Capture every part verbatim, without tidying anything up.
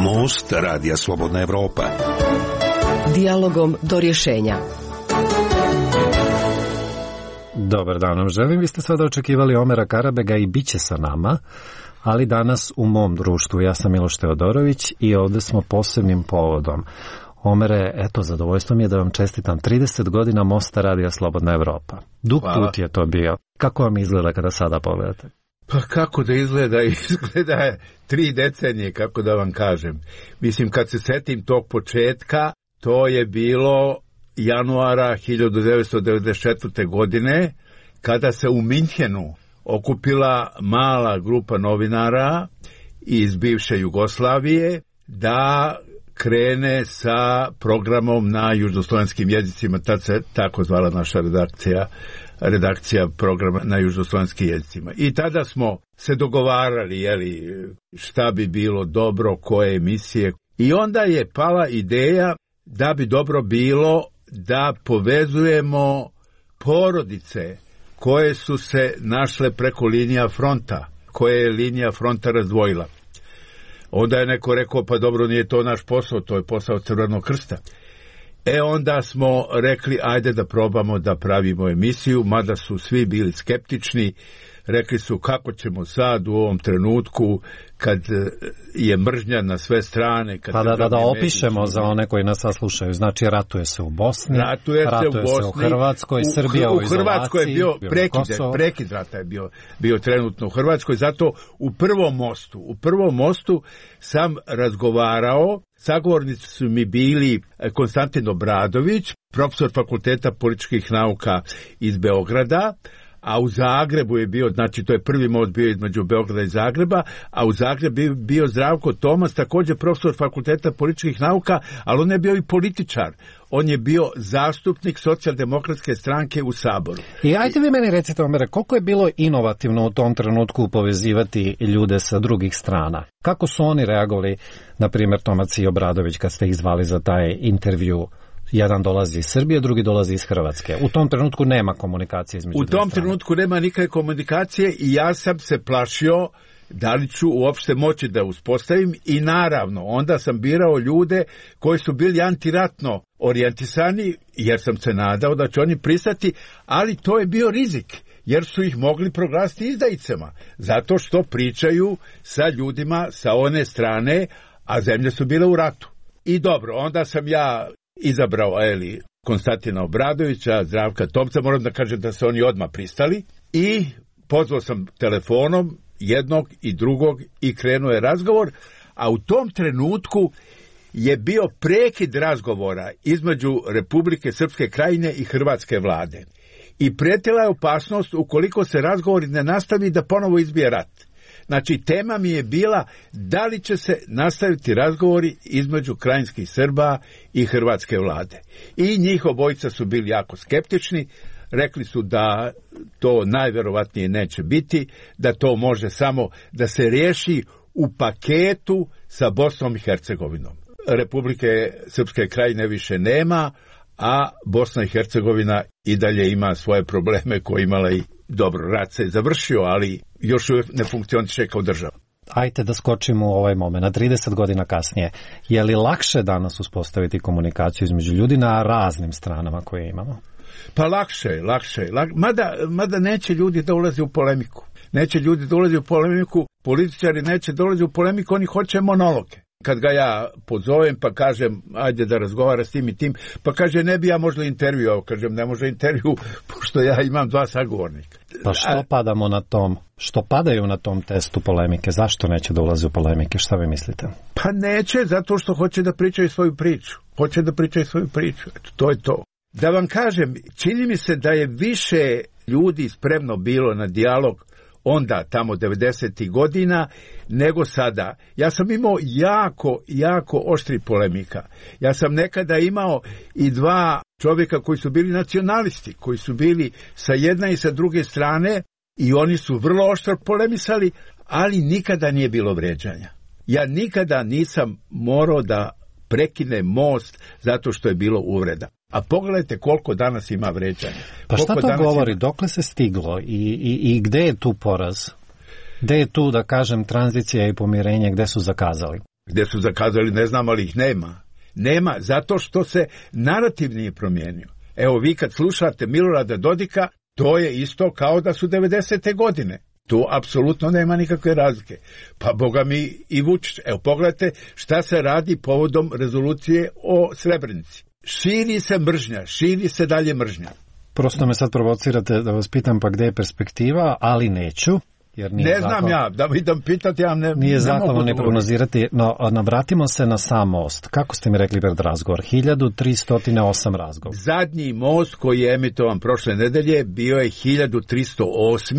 Most Radija Slobodna Evropa. Dijalogom do rješenja. Dobar dan vam želim. Vi ste sada očekivali Omera Karabega i bit će sa nama, ali danas u mom društvu. Ja sam Miloš Teodorović i ovdje smo posebnim povodom. Omere, eto, zadovoljstvo mi je da vam čestitam trideset godina Mosta Radija Slobodna Evropa. Dug Hvala. put je to bio. Kako vam izgleda kada sada pogledate? Pa kako da izgleda? Izgleda je tri decenije, kako da vam kažem. Mislim, kad se setim tog početka, to je bilo januara hiljadu devetsto devedeset četvrte. godine, kada se u Minhenu okupila mala grupa novinara iz bivše Jugoslavije da krene sa programom na južnoslovenskim jezicima. Tad se tako zvala naša redakcija, redakcija programa na južnoslovenskim jezicima. I tada smo se dogovarali, jeli, šta bi bilo dobro, koje emisije. I onda je pala ideja da bi dobro bilo da povezujemo porodice koje su se našle preko linija fronta, koje je linija fronta razdvojila. Onda je neko rekao, pa dobro, nije to naš posao, to je posao Crvenog krsta. E onda smo rekli, ajde da probamo da pravimo emisiju, mada su svi bili skeptični. Rekli su, kako ćemo sad u ovom trenutku kad je mržnja na sve strane. Kad pa da, da, da opišemo mediji, za one koji nas slušaju. Znači, ratuje se u Bosni, ratuje, ratuje se u, Bosni, se u Hrvatskoj, u, Srbija u, u izolaciji. U Hrvatskoj je bio prekid, prekid rata je bio, bio trenutno u Hrvatskoj, zato u prvom mostu, u prvom mostu sam razgovarao, sagovornici su mi bili Konstantin Obradović, profesor Fakulteta političkih nauka iz Beograda, a u Zagrebu je bio, znači to je prvi most bio između Beograda i Zagreba, a u Zagrebu je bio Zdravko Tomas, također profesor Fakulteta političkih nauka, ali on je bio i političar. On je bio zastupnik Socijaldemokratske stranke u Saboru. I ajde vi meni recite, Omere, koliko je bilo inovativno u tom trenutku povezivati ljude sa drugih strana? Kako su oni reagovali, na primjer Tomac i Obradović, kad ste ih zvali za taj intervju? Jedan dolazi iz Srbije, drugi dolazi iz Hrvatske. U tom trenutku nema komunikacije između U tom trenutku nema nikakve komunikacije i ja sam se plašio da li ću uopšte moći da uspostavim i naravno onda sam birao ljude koji su bili antiratno orijentisani jer sam se nadao da će oni pristati, ali to je bio rizik jer su ih mogli proglasiti izdajicama zato što pričaju sa ljudima sa one strane, a zemlje su bile u ratu. I dobro, onda sam ja izabrao eli, Konstantina Obradovića, Zdravka Tomca, moram da kažem da se oni odmah pristali i pozvao sam telefonom jednog i drugog i krenuo je razgovor, a u tom trenutku je bio prekid razgovora između Republike Srpske Krajine i Hrvatske vlade. I prijetila je opasnost ukoliko se razgovori ne nastavi da ponovo izbije rat. Znači, tema mi je bila da li će se nastaviti razgovori između krajinskih Srba i hrvatske vlade. I njih obojica su bili jako skeptični, rekli su da to najverovatnije neće biti, da to može samo da se riješi u paketu sa Bosnom i Hercegovinom. Republike Srpske Krajine više nema, a Bosna i Hercegovina i dalje ima svoje probleme koje imala i dobro, rat se je završio, ali još uvijek ne funkcioniše kao država. Ajde da skočimo u ovaj moment, trideset godina kasnije. Je li lakše danas uspostaviti komunikaciju između ljudi na raznim stranama koje imamo? Pa lakše, lakše. Lak... Mada, mada neće ljudi da ulaze u polemiku. Neće ljudi da ulaze u polemiku, političari neće da ulaze u polemiku, oni hoće monologe. Kad ga ja pozovem pa kažem ajde da razgovara s tim i tim, pa kaže ne bi ja možda intervjuao, kažem ne može intervju pošto ja imam dva sagovornika. Pa što padamo na tom, što padaju na tom testu polemike, zašto neće da ulaze u polemike, šta vi mislite? Pa neće, zato što hoće da pričaju svoju priču, hoće da pričaju svoju priču, eto, to je to. Da vam kažem, čini mi se da je više ljudi spremno bilo na dijalog onda, tamo devedesetih godina, nego sada. Ja sam imao jako, jako oštri polemika. Ja sam nekada imao i dva čovjeka koji su bili nacionalisti, koji su bili sa jedne i sa druge strane i oni su vrlo oštro polemisali, ali nikada nije bilo vređanja. Ja nikada nisam morao da prekine most zato što je bilo uvreda. A pogledajte koliko danas ima vređanja. Pa šta koliko to govori? Ima... Dokle se stiglo? I, i, i gde je tu poraz? Gde je tu, da kažem, tranzicija i pomirenje, gde su zakazali? Gde su zakazali, ne znam, ali ih nema. Nema, zato što se narativ nije promijenio. Evo, vi kad slušate Milorada Dodika, to je isto kao da su devedesete godine. Tu apsolutno nema nikakve razlike. Pa boga mi i Vučić. Evo, pogledajte šta se radi povodom rezolucije o Srebrenici. Širi se mržnja, širi se dalje mržnja. Prosto me sad provocirate da vas pitam pa gde je perspektiva, ali neću. Jer nije ne znam zahval... ja, da mi idem pitati, ja ne, nije ne zahvalno mogu ne prognozirati, no navratimo se na sam most. Kako ste mi rekli pred razgovor? hiljadu tristo osam razgovor. Zadnji most koji je emitovan prošle nedelje bio je hiljadu tristo osam,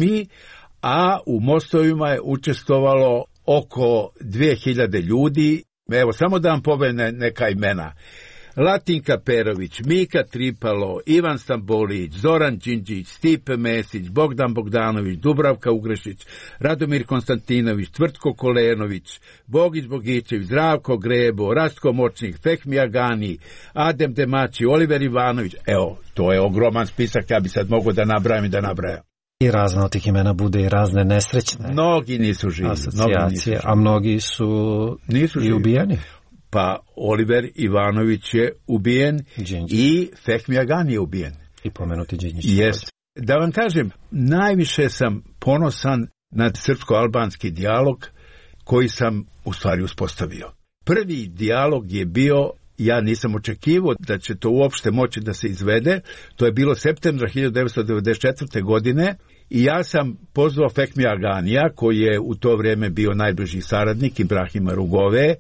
a u mostovima je učestvovalo oko dve hiljade ljudi. Evo, samo da vam pomenem neka imena. Latinka Perović, Mika Tripalo, Ivan Stambolić, Zoran Đinđić, Stipe Mesić, Bogdan Bogdanović, Dubravka Ugrešić, Radomir Konstantinović, Tvrtko Kolenović, Bogić Bogićević, Zdravko Grebo, Rastko Močnik, Fehmi Agani, Adem Demaći, Oliver Ivanović. Evo, to je ogroman spisak, ja bi sad mogao da nabrajam i da nabrajam. I razne od tih imena bude i razne nesrećne mnogi nisu živi, asocijacije, mnogi nisu živi. A mnogi su nisu i živi. ubijeni. Pa Oliver Ivanović je ubijen Đinđić. I Fehmi Agani je ubijen. I pomenuti Đinđić. Jest. Da vam kažem, najviše sam ponosan na srpsko-albanski dijalog koji sam u stvari uspostavio. Prvi dijalog je bio, ja nisam očekivao da će to uopšte moći da se izvede, to je bilo septembra hiljadu devetsto devedeset četvrte. godine i ja sam pozvao Fehmi Aganija, koji je u to vrijeme bio najbliži saradnik Ibrahima Rugove,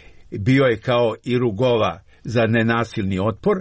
bio je kao i Rugova za nenasilni otpor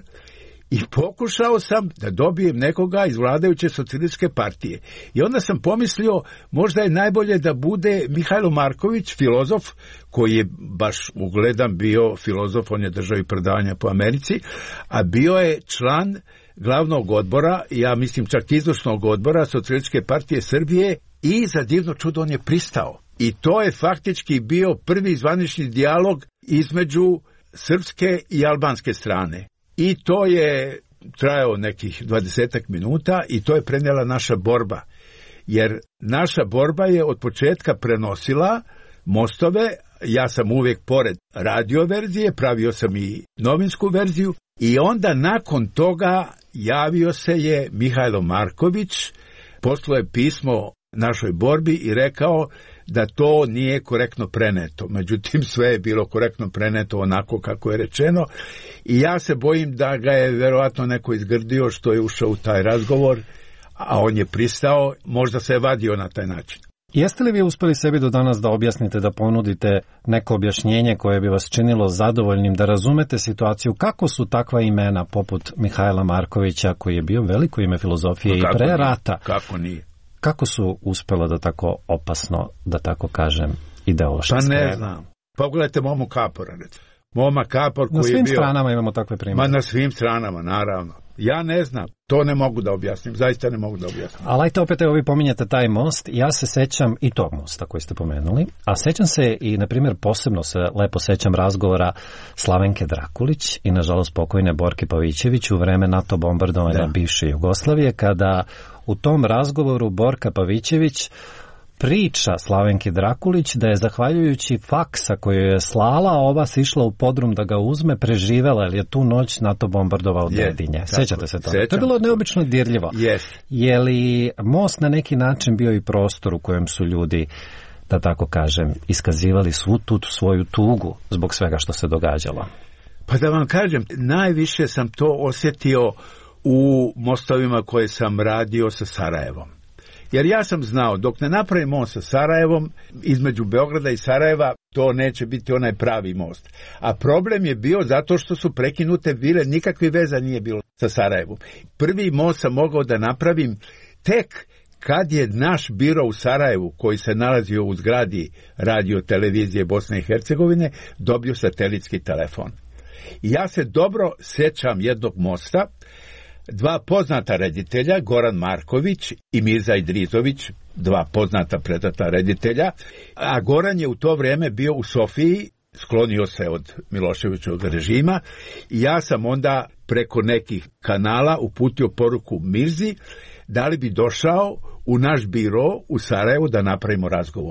i pokušao sam da dobijem nekoga iz vladajuće socijalističke partije. I onda sam pomislio, možda je najbolje da bude Mihajlo Marković, filozof, koji je baš ugledan bio filozof, on je držao i predavanja po Americi, a bio je član glavnog odbora, ja mislim čak izvršnog odbora Socijalističke partije Srbije i za divno čudo on je pristao. I to je faktički bio prvi zvanični dijalog između srpske i albanske strane. I to je trajao nekih dvadesetak minuta i to je prenijela naša borba. Jer naša borba je od početka prenosila mostove, ja sam uvijek pored radio verzije, pravio sam i novinsku verziju i onda nakon toga javio se je Mihajlo Marković, poslao je pismo našoj borbi i rekao da to nije korektno preneto. Međutim, sve je bilo korektno preneto onako kako je rečeno i ja se bojim da ga je verovatno neko izgrdio što je ušao u taj razgovor, a on je pristao, možda se je vadio na taj način. Jeste li vi uspeli sebi do danas da objasnite, da ponudite neko objašnjenje koje bi vas činilo zadovoljnim, da razumete situaciju, kako su takva imena poput Mihajla Markovića, koji je bio veliko ime filozofije no, i pre rata, kako nije? Kako su uspela da tako opasno, da tako kažem, ideološki Pa ne skrenu? znam. Pogledajte Momo Kapora, recimo. Moma Kapor koji na svim je bio... stranama imamo takve primjere. Ma na svim stranama, naravno. Ja ne znam, to ne mogu da objasnim, zaista ne mogu da objasnim. Ali ajte opet, evo vi pominjate taj most, ja se sećam i tog mosta koji ste pomenuli, a sećam se i, na primjer, posebno se lepo sećam razgovora Slavenke Drakulić i, nažalost, pokojne Borke Pavićević u vreme NATO bombardovanja da. bivše Jugoslavije, kada u tom razgovoru Borka Pavićević priča Slavenki Drakulić da je zahvaljujući faksa koju je slala, ova se išla u podrum da ga uzme, preživela, jer je tu noć NATO bombardovao Dedinje. Sećate se toga? To je bilo neobično dirljivo. Yes. Je li most na neki način bio i prostor u kojem su ljudi, da tako kažem, iskazivali svu tu svoju tugu zbog svega što se događalo? Pa da vam kažem, najviše sam to osjetio u mostovima koje sam radio sa Sarajevom. Jer ja sam znao, dok ne napravim most sa Sarajevom, između Beograda i Sarajeva, to neće biti onaj pravi most. A problem je bio zato što su prekinute bile, nikakve veza nije bilo sa Sarajevom. Prvi most sam mogao da napravim tek kad je naš biro u Sarajevu, koji se nalazio u zgradi radio televizije Bosne i Hercegovine, dobio satelitski telefon. I ja se dobro sjećam jednog mosta, dva poznata reditelja, Goran Marković i Mirza Idrizović, dva poznata predata reditelja, a Goran je u to vrijeme bio u Sofiji, sklonio se od Miloševićevog režima i ja sam onda preko nekih kanala uputio poruku Mirzi da li bi došao u naš biro u Sarajevu da napravimo razgovor.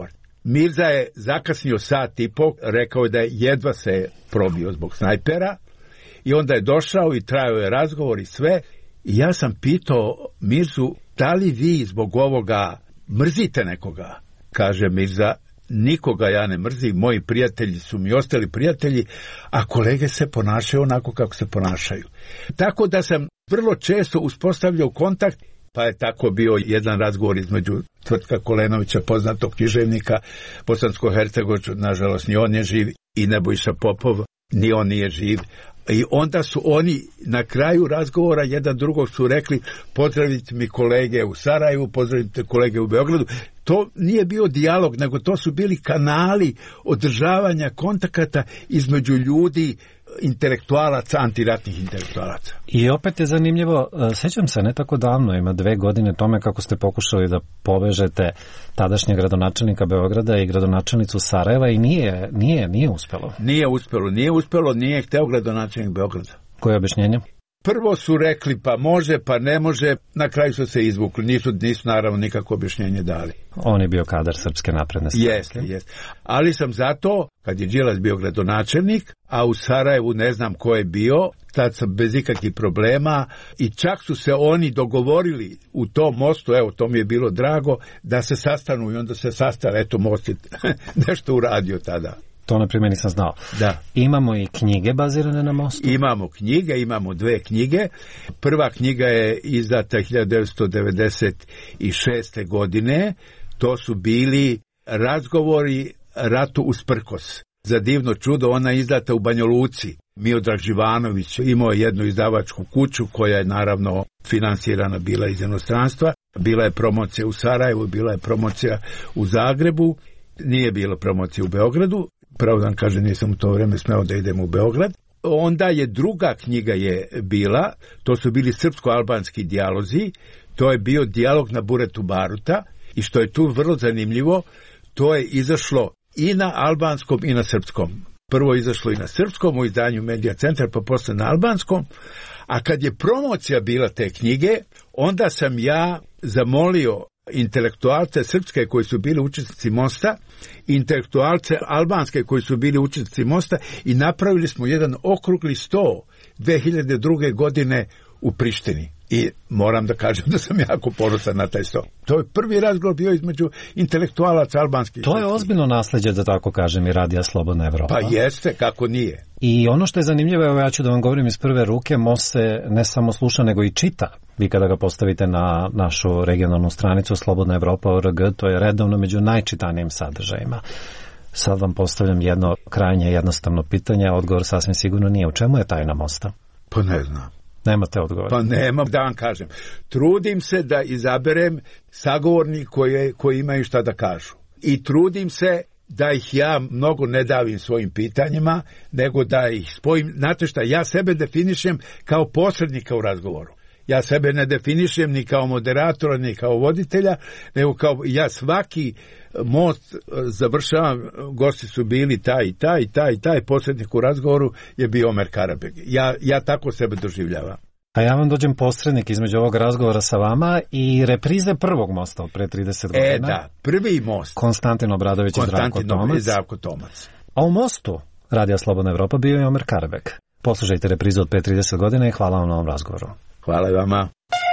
Mirza je zakasnio sat i po, rekao je da je jedva se probio zbog snajpera i onda je došao i trajao je razgovor i sve. I ja sam pitao Mirzu, da li vi zbog ovoga mrzite nekoga? Kaže Mirza, nikoga ja ne mrzim, moji prijatelji su mi ostali prijatelji, a kolege se ponašaju onako kako se ponašaju. Tako da sam vrlo često uspostavljao kontakt, pa je tako bio jedan razgovor između Tvrtka Kolenovića, poznatog književnika bosansko-hercegovačkog, nažalost ni on je živ, i Nebojša Popov, ni on nije živ. I onda su oni na kraju razgovora jedan drugog su rekli, pozdravite mi kolege u Sarajevu, pozdravite kolege u Beogradu. To nije bio dijalog, nego to su bili kanali održavanja kontakata između ljudi, intelektualaca, antiratnih intelektualaca. I opet je zanimljivo, sećam se ne tako davno, ima dve godine tome kako ste pokušali da povežete tadašnjeg gradonačelnika Beograda i gradonačelnicu Sarajeva i nije, nije, nije uspelo. Nije uspelo, nije uspelo, nije hteo gradonačelnik Beograda. Koje je objašnjenje? Prvo su rekli pa može, pa ne može, na kraju su se izvukli, nisu, nisu naravno nikako objašnjenje dali. On je bio kadar Srpske napredne stranke. Jeste, jeste. Ali sam zato, kad je Đilas bio gradonačelnik, a u Sarajevu ne znam ko je bio, tad sam bez ikakvih problema i čak su se oni dogovorili u tom mostu, evo to mi je bilo drago, da se sastanu i onda se sastali, eto most je nešto uradio tada. To, na primjer, nisam znao. Da. Imamo i knjige bazirane na mostu? Imamo knjige, imamo dve knjige. Prva knjiga je izdata hiljadu devetsto devedeset šeste. godine. To su bili razgovori ratu usprkos. Za divno čudo, ona je izdata u Banja Luci. Miodrag Živanović imao je jednu izdavačku kuću koja je naravno finansirana bila iz inostranstva. Bila je promocija u Sarajevu, bila je promocija u Zagrebu. Nije bilo promocije u Beogradu. Pravo da kažem, nisam u to vrijeme smeo da idem u Beograd. Onda je druga knjiga je bila, to su bili srpsko-albanski dijalozi, to je bio dijalog na Buretu Baruta i što je tu vrlo zanimljivo, to je izašlo i na albanskom i na srpskom. Prvo je izašlo i na srpskom u izdanju Medija centar, pa posle na albanskom, a kad je promocija bila te knjige, onda sam ja zamolio intelektualce srpske koji su bili učesnici mosta, intelektualce albanske koji su bili učesnici mosta i napravili smo jedan okrugli sto dve hiljade druge. godine u Prištini. I moram da kažem da sam jako ponosan na taj sto. To je prvi razgovor bio između intelektualaca albanskih. To je ozbiljno nasleđe, da tako kažem, i Radija Slobodna Evropa. Pa jeste, kako nije. I ono što je zanimljivo, evo ja ću da vam govorim iz prve ruke, most se ne samo sluša, nego i čita. Vi kada ga postavite na našu regionalnu stranicu Slobodna Evropa O R G, to je redovno među najčitanijim sadržajima. Sad vam postavljam jedno krajnje jednostavno pitanje, odgovor sasvim sigurno nije. U čemu je tajna mosta? Pa ne znam. Nemate odgovor. Pa nemam, da vam kažem. Trudim se da izaberem sagovornik koji, koji imaju šta da kažu. I trudim se da ih ja mnogo ne davim svojim pitanjima, nego da ih spojim. Znate šta, ja sebe definišem kao posrednika u razgovoru. Ja sebe ne definišem ni kao moderatora, ni kao voditelja, nego kao ja svaki most završavam, gosti su bili taj i taj i taj i taj, posrednik u razgovoru je bio Omer Karabeg. Ja, ja tako sebe doživljavam. A ja vam dođem posrednik između ovog razgovora sa vama i reprize prvog mosta od pre trideset godina. E da, prvi most. Konstantin Obradović i Zdravko Tomac. Zdravko Tomac. A u mostu Radija Slobodna Evropa bio je Omer Karabeg. Poslušajte reprizu od pre trideset godina i hvala vam na ovom razgovoru. Hvala vama.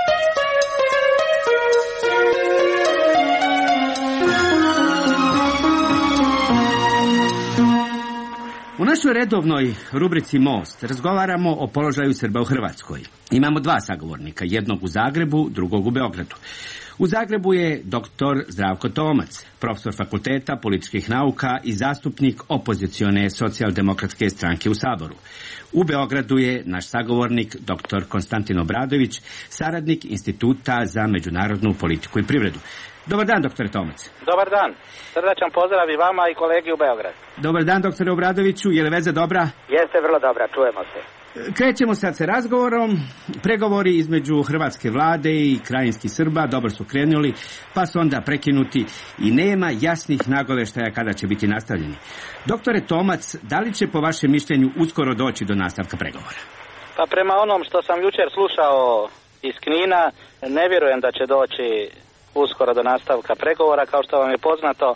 U našoj redovnoj rubrici Most razgovaramo o položaju Srba u Hrvatskoj. Imamo dva sagovornika, jednog u Zagrebu, drugog u Beogradu. U Zagrebu je doktor Zdravko Tomac, profesor fakulteta političkih nauka i zastupnik opozicione socijaldemokratske stranke u Saboru. U Beogradu je naš sagovornik doktor Konstantin Obradović, saradnik Instituta za međunarodnu politiku i privredu. Dobar dan, doktore Tomac. Dobar dan. Srdačan pozdrav i vama i kolegi u Beogradu. Dobar dan, doktore Obradoviću. Je li veza dobra? Jeste vrlo dobra, čujemo se. Krećemo sad sa razgovorom. Pregovori između hrvatske vlade i krajinskih Srba dobro su krenuli, pa su onda prekinuti i nema jasnih nagoveštaja kada će biti nastavljeni. Doktore Tomac, da li će po vašem mišljenju uskoro doći do nastavka pregovora? Pa prema onom što sam jučer slušao iz Knina, ne vjerujem da će doći uskoro do nastavka pregovora. Kao što vam je poznato,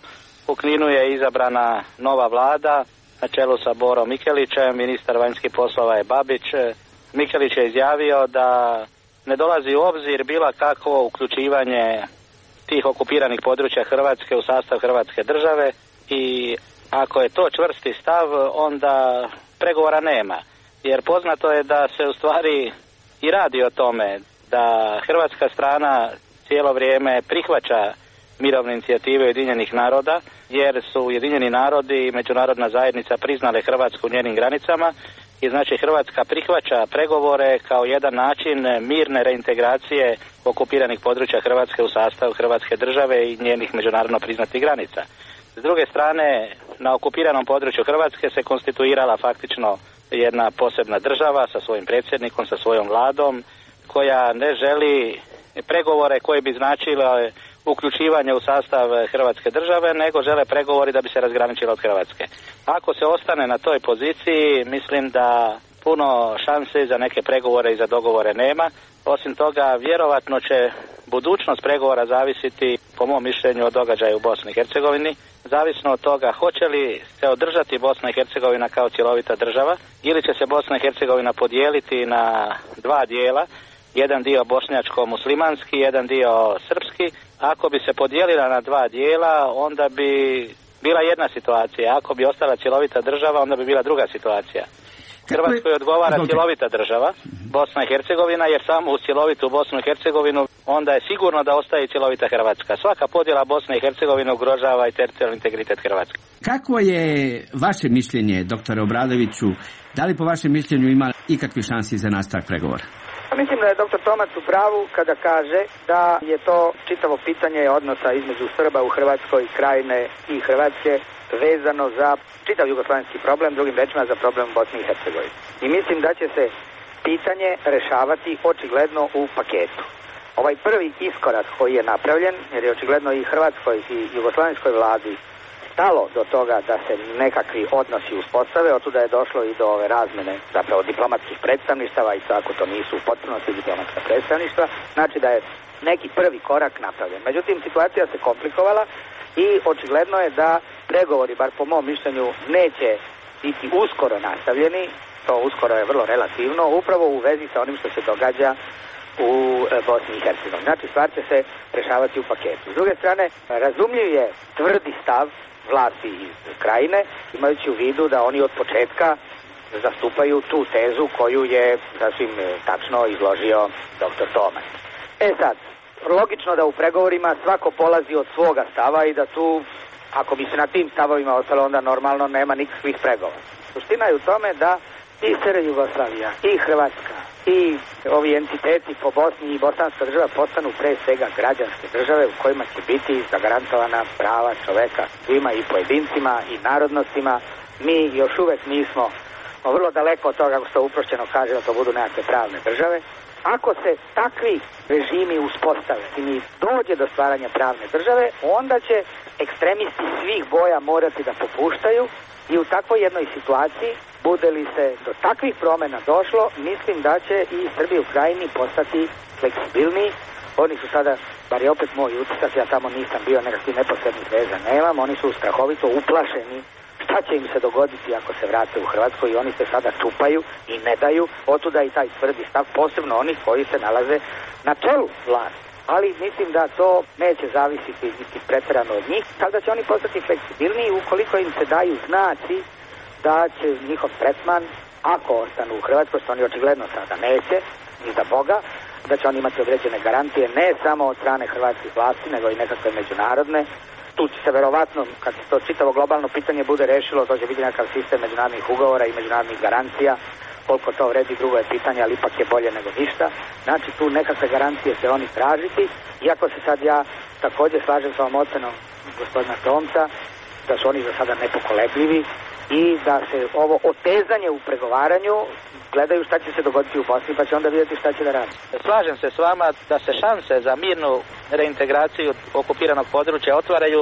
U Kninu je izabrana nova vlada na čelu sa Borom Mikelićem, ministar vanjskih poslova je Babić. Mikelić je izjavio da ne dolazi u obzir bilo kakvo uključivanje tih okupiranih područja Hrvatske u sastav Hrvatske države i ako je to čvrsti stav, onda pregovora nema. Jer poznato je da se u stvari i radi o tome da hrvatska strana cijelo vrijeme prihvaća mirovne inicijative Ujedinjenih naroda, jer su Ujedinjeni narodi i međunarodna zajednica priznale Hrvatsku u njenim granicama i znači Hrvatska prihvaća pregovore kao jedan način mirne reintegracije okupiranih područja Hrvatske u sastav Hrvatske države i njenih međunarodno priznatih granica. S druge strane, na okupiranom području Hrvatske se konstituirala faktično jedna posebna država sa svojim predsjednikom, sa svojom vladom, koja ne želi pregovore koji bi značile uključivanje u sastav Hrvatske države, nego žele pregovori da bi se razgraničilo od Hrvatske. Ako se ostane na toj poziciji, mislim da puno šanse za neke pregovore i za dogovore nema. Osim toga, vjerovatno će budućnost pregovora zavisiti, po mom mišljenju, od događaja u Bosni i Hercegovini. Zavisno od toga hoće li se održati Bosna i Hercegovina kao cjelovita država ili će se Bosna i Hercegovina podijeliti na dva dijela, jedan dio bošnjačko-muslimanski, jedan dio srpski. Ako bi se podijelila na dva dijela, onda bi bila jedna situacija. Ako bi ostala cjelovita država, onda bi bila druga situacija. Hrvatskoj odgovara cjelovita država, Bosna i Hercegovina, jer samo uz cjelovitu Bosnu i Hercegovinu onda je sigurno da ostaje cjelovita Hrvatska. Svaka podjela Bosne i Hercegovine ugrožava i teritorijalni integritet Hrvatske. Kakvo je vaše mišljenje, doktore Obradoviću, da li po vašem mišljenju ima ikakvi šansi za nastavak pregovora? Mislim da je doktor Tomac u pravu kada kaže da je to čitavo pitanje odnosa između Srba u Hrvatskoj, Krajine i Hrvatske vezano za čitav jugoslavenski problem, drugim rečima za problem Bosne i Hercegovine. I mislim da će se pitanje rešavati očigledno u paketu. Ovaj prvi iskorak koji je napravljen, jer je očigledno i Hrvatskoj i jugoslavenskoj vladi stalo do toga da se nekakvi odnosi uspostave, od tuda je došlo i do ove razmene zapravo diplomatskih predstavništava i ako to nisu u potpunosti diplomatska predstavništva, znači da je neki prvi korak napravljen. Međutim, situacija se komplikovala i očigledno je da pregovori, bar po mom mišljenju, neće biti uskoro nastavljeni, to uskoro je vrlo relativno, upravo u vezi sa onim što se događa u Bosni i Hercegovini. Znači, stvar će se rešavati u paketu. S druge strane, razumljiv je tvrdi stav vlasti iz Krajine, imajući u vidu da oni od početka zastupaju tu tezu koju je sasvim tačno izložio doktor Tomac. E sad, logično da u pregovorima svako polazi od svoga stava i da tu, ako bi se na tim stavovima ostalo, onda normalno nema nikakvih pregovora. Suština je u tome da i S R Jugoslavija, i Hrvatska, i ovi entiteti po Bosni i bosanska država postanu pre svega građanske države u kojima će biti zagarantovana prava čoveka svima i pojedincima i narodnostima. Mi još uvek nismo vrlo daleko od toga, kako se to uprošćeno kaže, da to budu nekakve pravne države. Ako se takvi režimi uspostave i dođe do stvaranja pravne države, onda će ekstremisti svih boja morati da popuštaju i u takvoj jednoj situaciji, bude li se do takvih promjena došlo, mislim da će i Srbi u Krajini postati fleksibilniji. Oni su sada, bar je opet moj utisak, ja tamo nisam bio, nekakvih neposrednih veza nemam, oni su strahovito uplašeni šta će im se dogoditi ako se vrate u Hrvatsku i oni se sada čupaju i ne daju, otuda i taj tvrdi stav, posebno onih koji se nalaze na čelu vlasti. Ali mislim da to neće zavisiti niti pretjerano od njih, tako da će oni postati fleksibilniji ukoliko im se daju znaci da će njihov tretman, ako ostanu u Hrvatskoj, što oni očigledno sada neće, ni za Boga, da će oni imati određene garancije ne samo od strane hrvatskih vlasti, nego i nekakve međunarodne. Tu će se verovatno, kad se to čitavo globalno pitanje bude rešilo, to će biti nekakav sistem međunarodnih ugovora i međunarodnih garancija. Koliko to vredi, drugo je pitanje, ali ipak je bolje nego ništa. Znači, tu nekakve garancije će oni tražiti, iako se sad ja također slažem s ovom ocenom gospodina Tomca, da su oni za sada nepokolebljivi i da se ovo otezanje u pregovaranju gledaju šta će se dogoditi u Bosni, pa će onda vidjeti šta će da radi. Slažem se s vama da se šanse za mirnu reintegraciju okupiranog područja otvaraju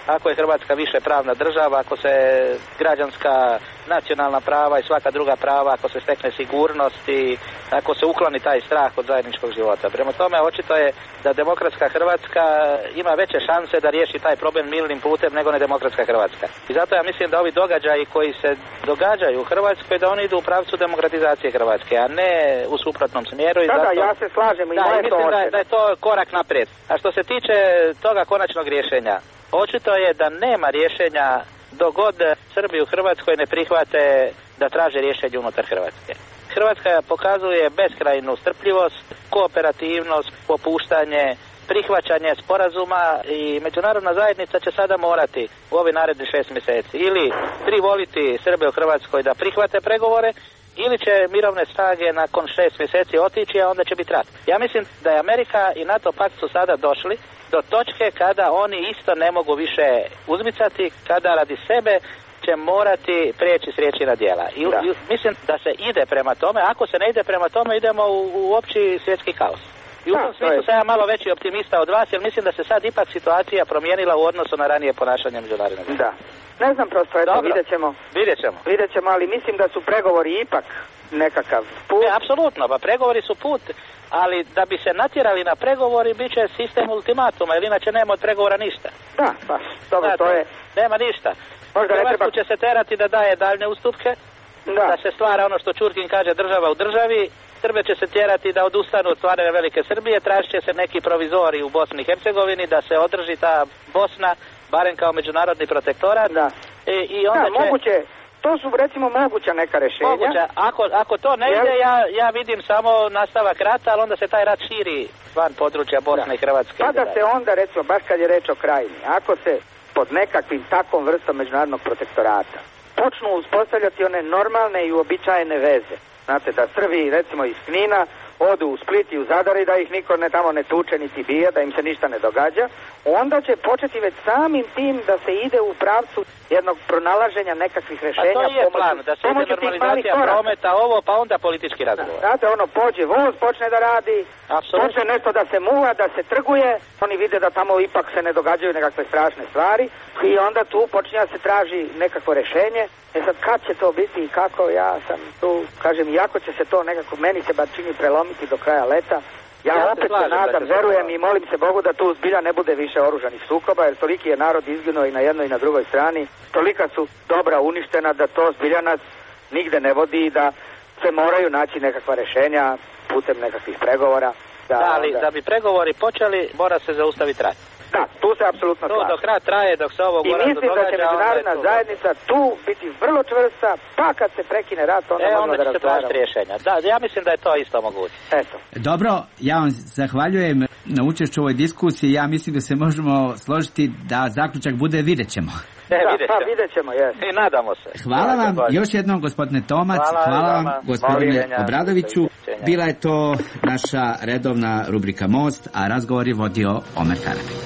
ako je Hrvatska više pravna država, ako se građanska nacionalna prava i svaka druga prava, ako se stekne sigurnost i ako se ukloni taj strah od zajedničkog života. Prema tome, očito je da demokratska Hrvatska ima veće šanse da riješi taj problem mirnim putem nego nedemokratska Hrvatska. I zato ja mislim da ovi događaji koji se događaju u Hrvatskoj, da oni idu u pravcu demokratizacije Hrvatske, a ne u suprotnom smjeru. I da, zato... da, ja se slažem. I da, moje i mislim to da, da je to korak naprijed. A što se tiče toga konačnog rješenja, očito je da nema rješenja dok god Srbi u Hrvatskoj ne prihvate da traže rješenje unutar Hrvatske. Hrvatska pokazuje beskrajnu strpljivost, kooperativnost, popuštanje, prihvaćanje sporazuma i međunarodna zajednica će sada morati u ovih narednih šest mjeseci ili privoliti Srbe u Hrvatskoj da prihvate pregovore ili će mirovne snage nakon šest mjeseci otići, a onda će biti rat. Ja mislim da je Amerika i NATO pakt su sada došli do točke kada oni isto ne mogu više uzmicati, kada radi sebe će morati prijeći s riječi na djela. I, i mislim da se ide prema tome. Ako se ne ide prema tome, idemo u, u opći svjetski kaos. I u tom smislu sam ja malo veći optimista od vas, jer mislim da se sad ipak situacija promijenila u odnosu na ranije ponašanje međunarodnog. Da. Ne znam prosto, eto, vidjet ćemo. Vidjet ćemo. Vidjet ćemo, ali mislim da su pregovori ipak nekakav put. Ne, apsolutno, pa pregovori su put, ali da bi se natjerali na pregovori, bit će sistem ultimatuma, jer inače nema od pregovora ništa. Da, pa, dobro, Znate, to je... Nema ništa. Možda ne treba... će se terati da daje daljne ustupke, da. da se stvara ono što Čurkin kaže država u državi, Srbe će se tjerati da odustanu od stvaranja Velike Srbije, tražit će se neki provizori u Bosni i Hercegovini, da se održi ta Bosna, barem kao međunarodni protektorat. Da, I, i onda da će... moguće, to su recimo moguća neka rješenja. Moguće, ako, ako to ne ide, ja, ja vidim samo nastavak rata, ali onda se taj rat širi van područja Bosne da. i Hrvatske. Pa da se onda, recimo, baš kad je reč o Krajini, ako se pod nekakvim takvom vrstom međunarodnog protektorata počnu uspostavljati one normalne i uobičajene veze. Znate, da Srbi, recimo iz Knina, odu u Split i u Zadar i da ih niko ne tamo ne tuče niti bije, da im se ništa ne događa, onda će početi već samim tim da se ide u pravcu jednog pronalaženja nekakvih rješenja. A to je pomoću, plan, da se ide normalizacija prometa, ovo, pa onda politički razgovor. Znate, ono, pođe voz, počne da radi, Absolutno. počne nešto da se muva, da se trguje, oni vide da tamo ipak se ne događaju nekakve strašne stvari i onda tu počinje da se traži nekakvo rješenje. E sad, kad će to biti i kako, ja sam tu, kažem, iako će se to nekako, meni se bar čini prelomiti do kraja leta, ja, ja opet se nadam, verujem i molim se Bogu da tu zbilja ne bude više oružanih sukoba, jer toliki je narod izginuo i na jednoj i na drugoj strani, tolika su dobra uništena da to zbilja nas nigde ne vodi i da se moraju naći nekakva rješenja putem nekakvih pregovora. Da, da ali onda... da bi pregovori počeli, mora se zaustaviti rat. Da, tu se apsolutno slažem. Dok rat traje, dok se ovo gorazno događa... I mislim da će međunarodna zajednica tu biti vrlo čvrsta, pa kad se prekine rat, onda, e, onda će se tražiti rješenja. Da, ja mislim da je to isto moguće. Eto. Dobro, ja vam zahvaljujem na učešću u ovoj diskusiji. Ja mislim da se možemo složiti da zaključak bude vidjet ćemo. Ne, da, vidjet pa vidjet ćemo, jes. I nadamo se. Hvala vam još jednom, gospodine Tomac, hvala, hvala vam, gospodine Obradoviću. Bila je to naša redovna rubrika Most, a razgovor je vodio Omer Karabek.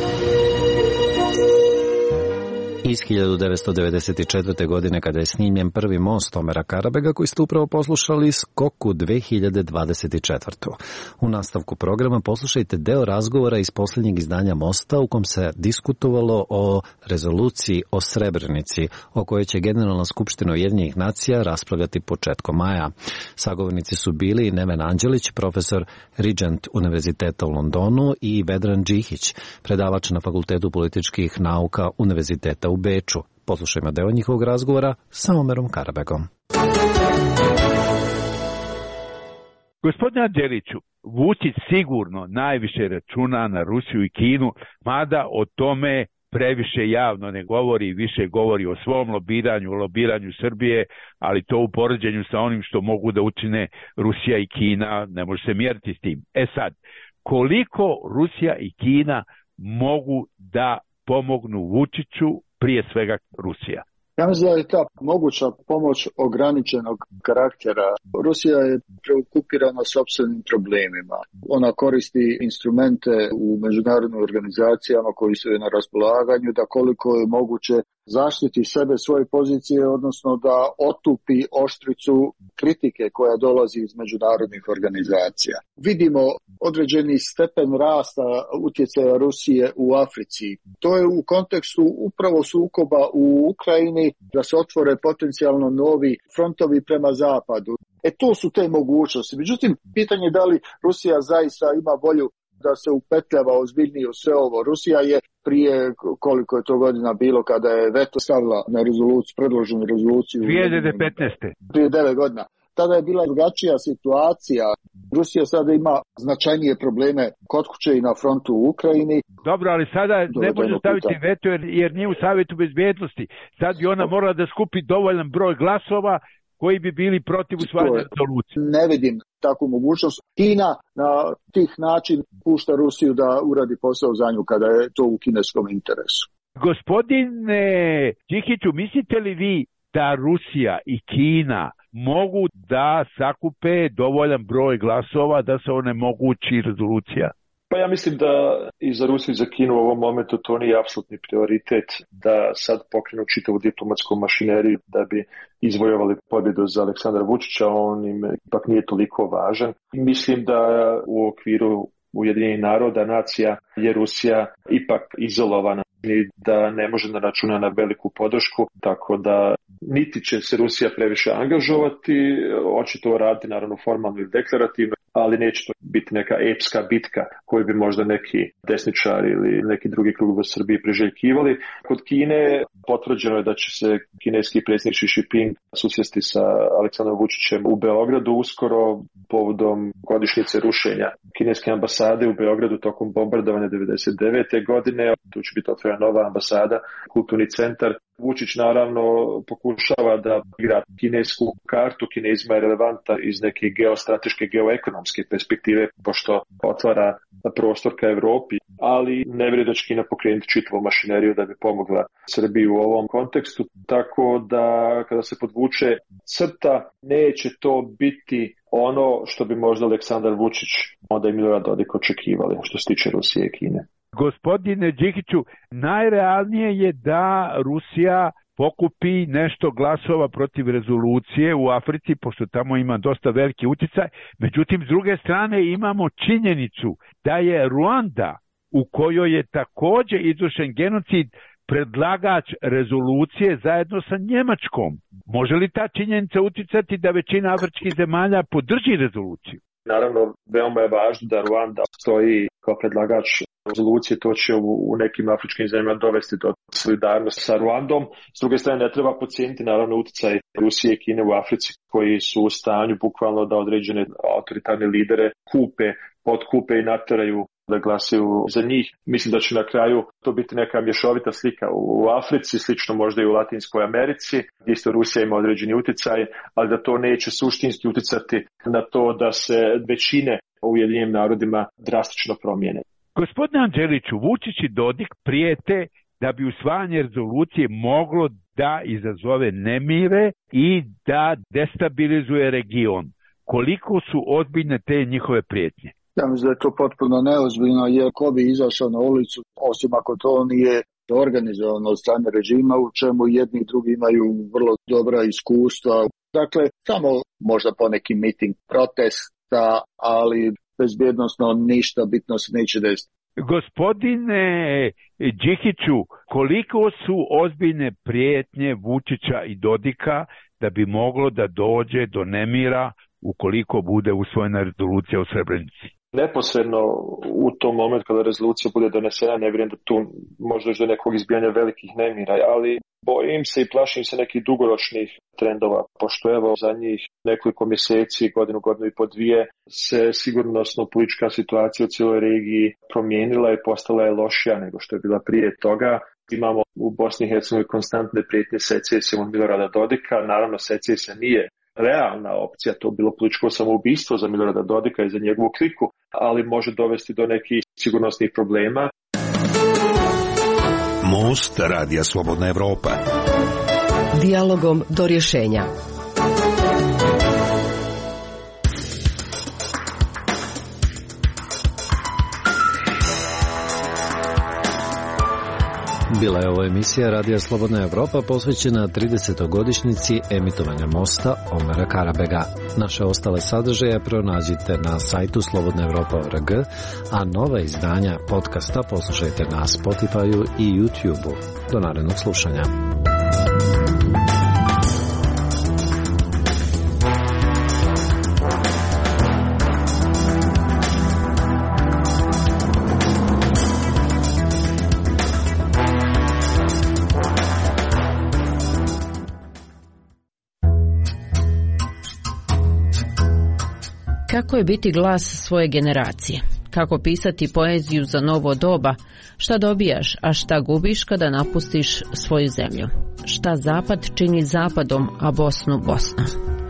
Iz hiljadu devetsto devedeset četvrte. godine, kada je snimljen prvi most Omera Karabega, koji ste upravo poslušali, Skoku dve hiljade dvadeset četvrte. U nastavku programa poslušajte deo razgovora iz posljednjeg izdanja Mosta, u kom se diskutovalo o rezoluciji o Srebrenici, o kojoj će Generalna skupština Ujedinjenih nacija raspravljati početkom maja. Sagovornici su bili Neven Anđelić, profesor Regent Univerziteta u Londonu, i Vedran Džihić, predavač na Fakultetu političkih nauka Univerziteta u Beču. Poslušajmo deo njihovog razgovora sa Omerom Karabegom. Gospodine Anđeliću, Vučić sigurno najviše računa na Rusiju i Kinu, mada o tome previše javno ne govori, više govori o svom lobiranju, o lobiranju Srbije, ali to u poređenju sa onim što mogu da učine Rusija i Kina ne može se mjeriti s tim. E sad, koliko Rusija i Kina mogu da pomognu Vučiću, prije svega Rusija? Ja mislim da je ta moguća pomoć ograničenog karaktera. Rusija je preokupirana sopstvenim problemima. Ona koristi instrumente u međunarodnim organizacijama koji su na raspolaganju da koliko je moguće zaštiti sebe, svoje pozicije, odnosno da otupi oštricu kritike koja dolazi iz međunarodnih organizacija. Vidimo određeni stepen rasta utjecaja Rusije u Africi. To je u kontekstu upravo sukoba u Ukrajini, da se otvore potencijalno novi frontovi prema zapadu. E to su te mogućnosti. Međutim, pitanje je da li Rusija zaista ima volju da se upetljava ozbiljnije u sve ovo. Rusija je prije, koliko je to godina bilo, kada je veto stavila na rezoluciju, predloženu rezoluciju dvije hiljade petnaeste. Prije devet godina. Tada je bila drugačija situacija. Rusija sada ima značajnije probleme kod kuće i na frontu u Ukrajini. Dobro, ali sada ne može staviti veto jer, jer nije u Savjetu bezbednosti. Sad bi ona morala da skupi dovoljan broj glasova koji bi bili protiv usvajanja rezolucije. Ne vidim takvu mogućnost. Kina na tih način pušta Rusiju da uradi posao za nju kada je to u kineskom interesu. Gospodine Đikiću, mislite li vi da Rusija i Kina mogu da sakupe dovoljan broj glasova da se onemogući rezolucija? Pa ja mislim da i za Rusiju i za Kinu u ovom momentu to nije apsolutni prioritet da sad pokrenu čitavu diplomatsku mašineriju da bi izvojovali pobjedu za Aleksandra Vučića, on im ipak nije toliko važan. Mislim da u okviru Ujedinjenih naroda, nacija, je Rusija ipak izolovana i da ne može da računa na veliku podršku, tako da niti će se Rusija previše angažovati, očito radi naravno formalno ili deklarativno, ali neće to biti neka epska bitka koju bi možda neki desničari ili neki drugi krugovi u Srbiji priželjkivali. Kod Kine potvrđeno je da će se kineski predsjednik Xi Jinping susresti sa Aleksandrom Vučićem u Beogradu uskoro povodom godišnjice rušenja kineske ambasade u Beogradu tokom bombardovanja devedeset devete godine. Tu će biti otvorena nova ambasada, kulturni centar. Vučić naravno pokušava da igra kinesku kartu. Kinezima je relevanta iz neke geostrateške, geoekonomske perspektive, pošto otvara prostor ka Evropi, ali ne vjeruje da će Kina pokrenuti čitavu mašineriju da bi pomogla Srbiji u ovom kontekstu. Tako da kada se podvuče crta, neće to biti ono što bi možda Aleksandar Vučić, onda i Milorad Dodik očekivali što se tiče Rusije i Kine. Gospodine Đikiću, najrealnije je da Rusija pokupi nešto glasova protiv rezolucije u Africi, pošto tamo ima dosta veliki utjecaj. Međutim, s druge strane imamo činjenicu da je Ruanda, u kojoj je također izvršen genocid, predlagač rezolucije zajedno sa Njemačkom. Može li ta činjenica utjecati da većina afričkih zemalja podrži rezoluciju? Naravno, veoma je važno da Ruanda stoji kao predlagač rezolucije, to će u, u nekim afričkim zemljama dovesti do solidarnosti sa Ruandom. S druge strane, ne treba podcijeniti naravno utjecaj Rusije i Kine u Africi, koji su u stanju bukvalno da određene autoritarne lidere kupe, potkupe i nateraju da glasaju za njih. Mislim da će na kraju to biti neka mješovita slika u Africi, slično možda i u Latinskoj Americi, gdje isto Rusija ima određeni utjecaj, ali da to neće suštinski utjecati na to da se većine u Ujedinjenim narodima drastično promijene. Gospodine Anđeliću, Vučić i Dodik prijete da bi usvajanje rezolucije moglo da izazove nemire i da destabilizuje region. Koliko su ozbiljne te njihove prijetnje? Ja mislim da je to potpuno neozbiljno, jer ko bi izašao na ulicu, osim ako to nije organizovano od strane režima, u čemu jedni i drugi imaju vrlo dobra iskustva. Dakle, samo možda poneki miting protesta, ali bezbjednosno ništa bitno se neće desiti. Gospodine Đikiću, koliko su ozbiljne prijetnje Vučića i Dodika da bi moglo da dođe do nemira ukoliko bude usvojena rezolucija o Srebrenici? Neposredno u tom momentu kada rezolucija bude donesena, ne vjerujem da tu može doći do nekog izbijanja velikih nemira, ali bojim se i plašim se nekih dugoročnih trendova, pošto evo za njih nekoliko mjeseci, godinu, godinu i po dvije, se sigurnosno politička situacija u cijeloj regiji promijenila i postala je lošija nego što je bila prije toga. Imamo u Bosni i Hercegovini konstantne prijetnje secesijom od Milorada Dodika. Naravno, secesija nije realna opcija, to bilo političko samoubistvo za Milorada Dodika i za njegovu kliku, ali može dovesti do nekih sigurnosnih problema. Most Radija Slobodna Evropa. Dijalogom do rješenja. Bila je ovo emisija Radija Slobodna Evropa posvećena tridesetogodišnjici emitovanja Mosta Omera Karabega. Naše ostale sadržaje pronađite na sajtu slobodna evropa tačka org, a nova izdanja podcasta poslušajte na Spotify-u i YouTube-u. Do narednog slušanja. Kako je biti glas svoje generacije? Kako pisati poeziju za novo doba? Šta dobijaš, a šta gubiš kada napustiš svoju zemlju? Šta zapad čini zapadom, a Bosnu Bosnom?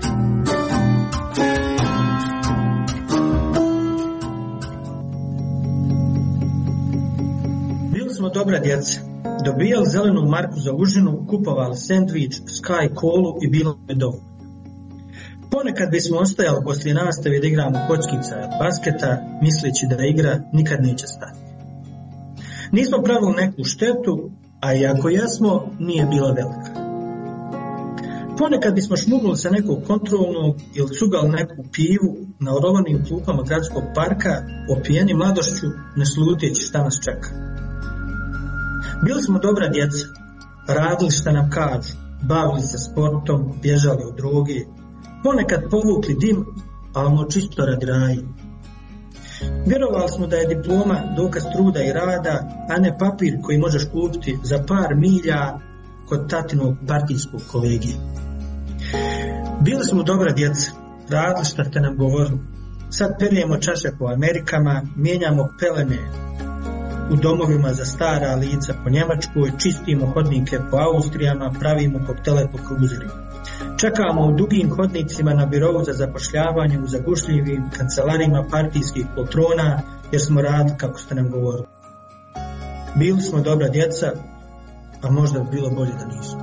Bili smo dobra djeca. Dobijali zelenu marku za užinu, kupovali sendvič, Sky kolu i bilo je dovoljno. Ponekad bismo ostajali poslije nastave da igramo kockica od basketa, misleći da igra nikad neće stati. Nismo pravili neku štetu, a i ako jesmo, nije bila velika. Ponekad bismo šmugnuli sa nekog kontrolnog ili cugali neku pivu na orovanim klupama gradskog parka, opijeni mladošću, ne slutjeći šta nas čeka. Bili smo dobra djeca, radili šta nam kažu, bavili se sportom, bježali od droge, ponekad povukli dim, a ono čisto radi raji. Vjerovali smo da je diploma dokaz truda i rada, a ne papir koji možeš kupiti za par milja kod tatinog partijskog kolegija. Bili smo dobra djeca, radili što ste nam govorili. Sad perijemo čaše po Amerikama, mijenjamo pelene u domovima za stara lica po Njemačkoj, čistimo hodnike po Austrijama, pravimo koktele po kruzerima. Čekamo u dugim hodnicima na birovu za zapošljavanje u zagušljivim kancelarima partijskih poltrona, jer smo radili kako ste nam govorili. Bili smo dobra djeca, a možda bi bilo bolje da nismo.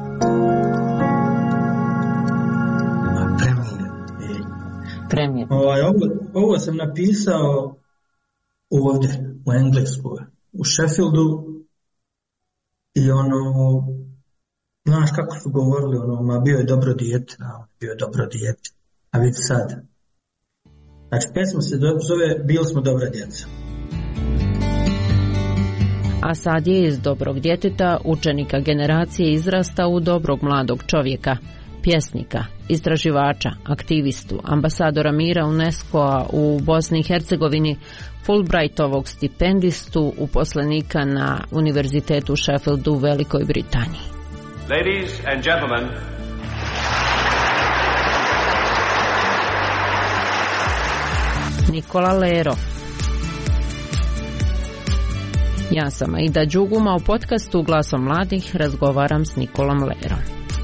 Premijer. Premijer. Ovaj, ovo, ovo sam napisao ovdje, u Engleskoj, u Sheffieldu, i ono... Znaš kako su govorili, ono, ma bio je dobro dijete, no, bio je dobro dijete, a vidi sad. Znači, pesma se zove Bili smo dobra djeca. A sad je iz dobrog djeteta, učenika generacije, izrasta u dobrog mladog čovjeka, pjesnika, istraživača, aktivistu, ambasadora mira UNESCO-a u Bosni i Hercegovini, Fulbrightovog stipendistu, uposlenika na Univerzitetu u Sheffieldu u Velikoj Britaniji. Ladies and gentlemen, Nikola Lero. Ja sam Aida Đuguma, u podcastu Glasom mladih razgovaram s Nikolom Lerom.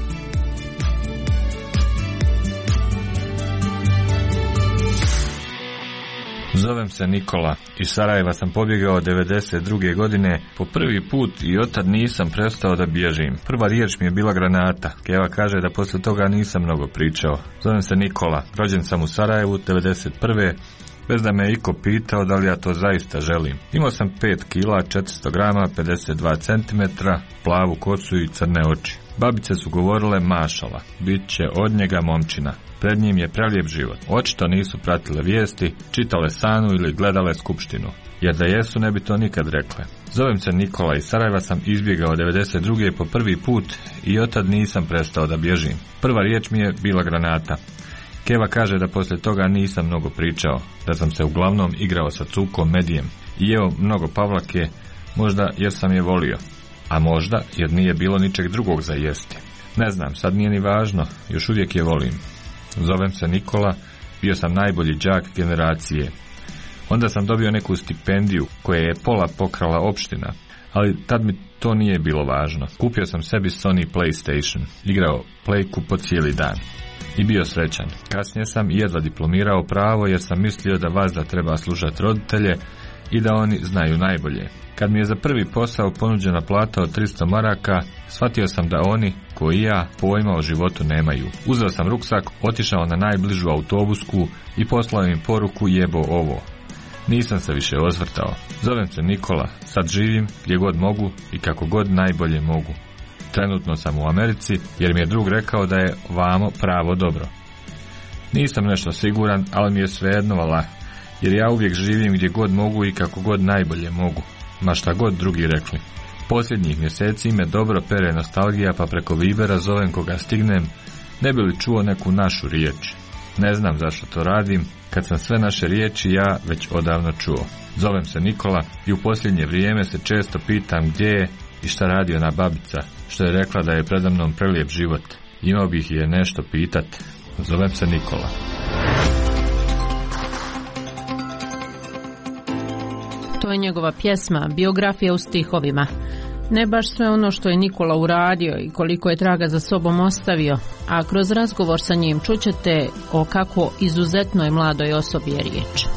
Zovem se Nikola. Iz Sarajeva sam pobjegao devedeset druge godine po prvi put i otad nisam prestao da bježim. Prva riječ mi je bila granata. Keva kaže da poslije toga nisam mnogo pričao. Zovem se Nikola. Rođen sam u Sarajevu devedeset prve bez da me iko pitao da li ja to zaista želim. Imao sam pet kila, četiristo grama, pedeset dva centimetra, plavu kosu i crne oči. Babice su govorile mašala, bit će od njega momčina. Pred njim je prelijep život. Očito nisu pratile vijesti, čitale Sanu ili gledale Skupštinu. Jer da jesu ne bi to nikad rekle. Zovem se Nikola, iz Sarajeva sam izbjegao devedeset druge po prvi put i otad nisam prestao da bježim. Prva riječ mi je bila granata. Keva kaže da poslije toga nisam mnogo pričao, da sam se uglavnom igrao sa cukom Medijem i jeo mnogo pavlake, možda jer sam je volio, a možda jer nije bilo ničeg drugog za jesti. Ne znam, sad nije ni važno, još uvijek je volim. Zovem se Nikola, bio sam najbolji đak generacije. Onda sam dobio neku stipendiju koje je pola pokrala opština, ali tad mi to nije bilo važno. Kupio sam sebi Sony PlayStation, igrao playku po cijeli dan i bio srećan. Kasnije sam jedva diplomirao pravo jer sam mislio da vazda treba slušati roditelje i da oni znaju najbolje. Kad mi je za prvi posao ponuđena plata od tristo maraka, shvatio sam da oni, koji ja, pojma o životu nemaju. Uzeo sam ruksak, otišao na najbližu autobusku i poslao im poruku jebo ovo. Nisam se više osvrtao. Zovem se Nikola, sad živim gdje god mogu i kako god najbolje mogu. Trenutno sam u Americi jer mi je drug rekao da je vamo pravo dobro. Nisam nešto siguran, ali mi je svejedno vala, jer ja uvijek živim gdje god mogu i kako god najbolje mogu, ma šta god drugi rekli. Posljednjih mjeseci me dobro pere nostalgija, pa preko Vibera zovem koga stignem, ne bi li čuo neku našu riječ. Ne znam zašto to radim, kad sam sve naše riječi ja već odavno čuo. Zovem se Nikola i u posljednje vrijeme se često pitam gdje je i šta radi ona babica, što je rekla da je predamnom prelijep život. Imao bih je nešto pitat. Zovem se Nikola. To je njegova pjesma, biografija u stihovima. Ne baš sve ono što je Nikola uradio i koliko je traga za sobom ostavio, a kroz razgovor sa njim čućete o kako izuzetnoj mladoj osobi je riječ.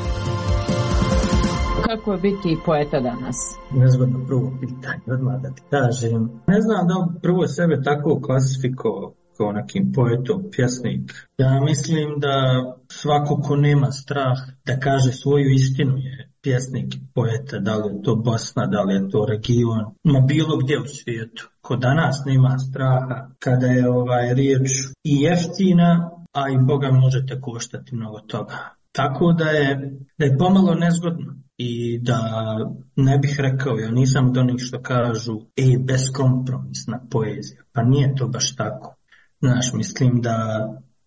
Kako je biti poeta danas? Nezgodno prvo pitanje, odmah da ti kažem. Ne znam da li prvo sebe tako klasifikovao kao nekim poetom, pjesnik. Ja mislim da svako ko nema strah da kaže svoju istinu je pjesnik, poeta, da li je to Bosna, da li je to region, ma bilo gdje u svijetu. Ko danas nema straha kada je ovaj riječ i jeftina, a i Boga možete koštati mnogo toga. Tako da je, da je pomalo nezgodno i da ne bih rekao, ja nisam od onih što kažu e, beskompromisna poezija, pa nije to baš tako. Znaš, mislim da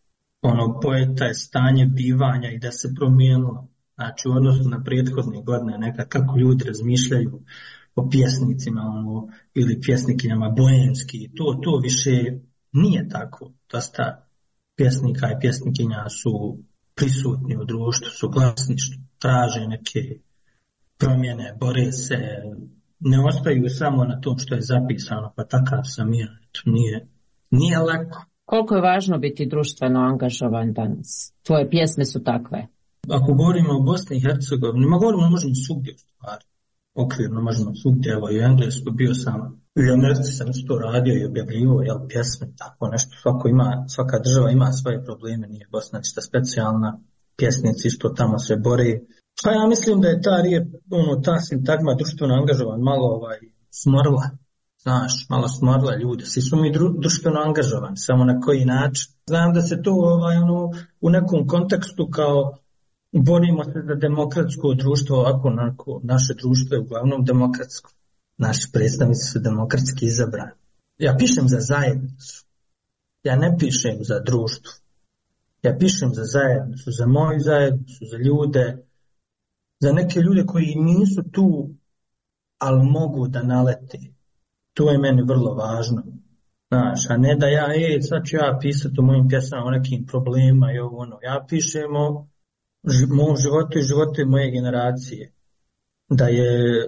ono poeta je stanje bivanja i da se promijenilo. Znači u odnosu na prethodne godine nekad kako ljudi razmišljaju o pjesnicima ono, ili pjesnikinjama boemski, to, to više nije tako. Dosta pjesnika i pjesnikinja su prisutni u društvu, su glasni, traže neke promjene, bore se, ne ostaju samo na tom što je zapisano, pa takav sam ja, to nije, nije lako. Koliko je važno biti društveno angažovan danas? Tvoje pjesme su takve. Ako govorimo o Bosni i Hercegovini, ma govorimo možemo svugdje u stvari. Okvirno možemo svugdje, evo i u Engleskoj bio sam, i u Americi sam isto radio i objavljivo, jel, pjesme, tako nešto, svako ima, svaka država ima svoje probleme, nije Bosna ništa specijalna, pjesnici isto tamo se bore. Pa ja mislim da je ta riječ, ono, ta sintagma društveno angažovan malo ovaj, smorila, znaš, malo smorila ljude, svi su mi dru, društveno angažovani, samo na koji način. Znam da se to ovaj, ono, u nekom kontekstu kao borimo se za demokratsko društvo, ovako onako, naše društvo je uglavnom demokratsko. Naši predstavnici su demokratski izabrani. Ja pišem za zajednicu. Ja ne pišem za društvo. Ja pišem za zajednicu, za moju zajednicu, za ljude, za neke ljude koji nisu tu, ali mogu da nalete. To je meni vrlo važno. Znaš, a ne da ja, ej, sad ću ja pisati o mojim pjesama o nekim problema i ovo ono. Ja pišem o mom životu i životu moje generacije. Da je,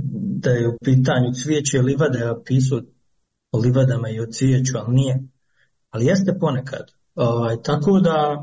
da je u pitanju cvijeće livada, ja pisao o livadama i o cvijeću, ali nije. Ali jeste ponekad. Ovaj, tako da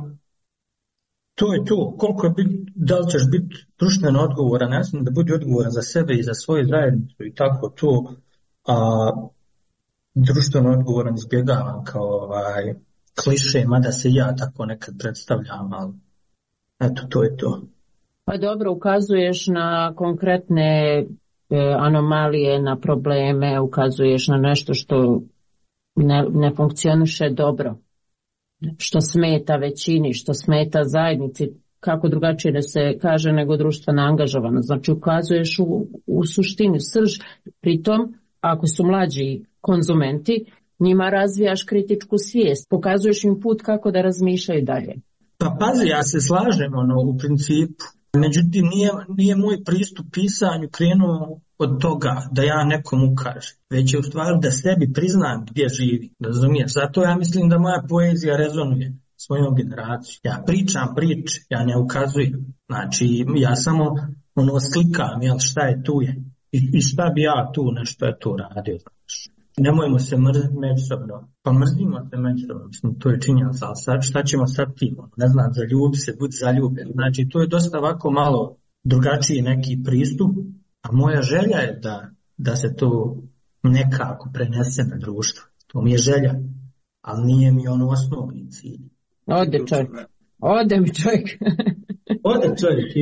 to je to. Koliko je bit, da li ćeš biti društveno odgovoran, ja sam da budi odgovoran za sebe i za svoju zajednicu i tako to. A društveno odgovoran izbjegavam kao ovaj, kliše, mada se ja tako nekad predstavljam, ali eto, to je to. Pa dobro, ukazuješ na konkretne e, anomalije, na probleme, ukazuješ na nešto što ne, ne funkcioniše dobro, što smeta većini, što smeta zajednici, kako drugačije da se kaže nego društveno angažovano. Znači ukazuješ u, u suštini srž, pritom ako su mlađi konzumenti, njima razvijaš kritičku svijest, pokazuješ im put kako da razmišljaju dalje. Pa pazi, ja se slažem ono, u principu. Međutim, nije, nije moj pristup pisanju krenuo od toga da ja nekom ukažem, već je u stvari da sebi priznam gdje živi, razumiješ? Zato ja mislim da moja poezija rezonuje s mojom generacijom. Ja pričam priče, ja ne ukazujem. Znači, ja samo ono slikam, jel, šta je tu je i, i šta bi ja tu nešto je tu radio, znači. Nemojmo se mrziti međusobno. Pa mrzimo se međusobno, mislim, to je činjenica, ali sad šta ćemo sad ti? Ne znam, zaljubi se, budi zaljubljen. Znači, to je dosta ovako malo drugačiji neki pristup, a moja želja je da, da se to nekako prenese na društvo. To mi je želja, ali nije mi ono osnovni cilj. Ode čovjek. Ode mi čovjek. Ode čovjek i...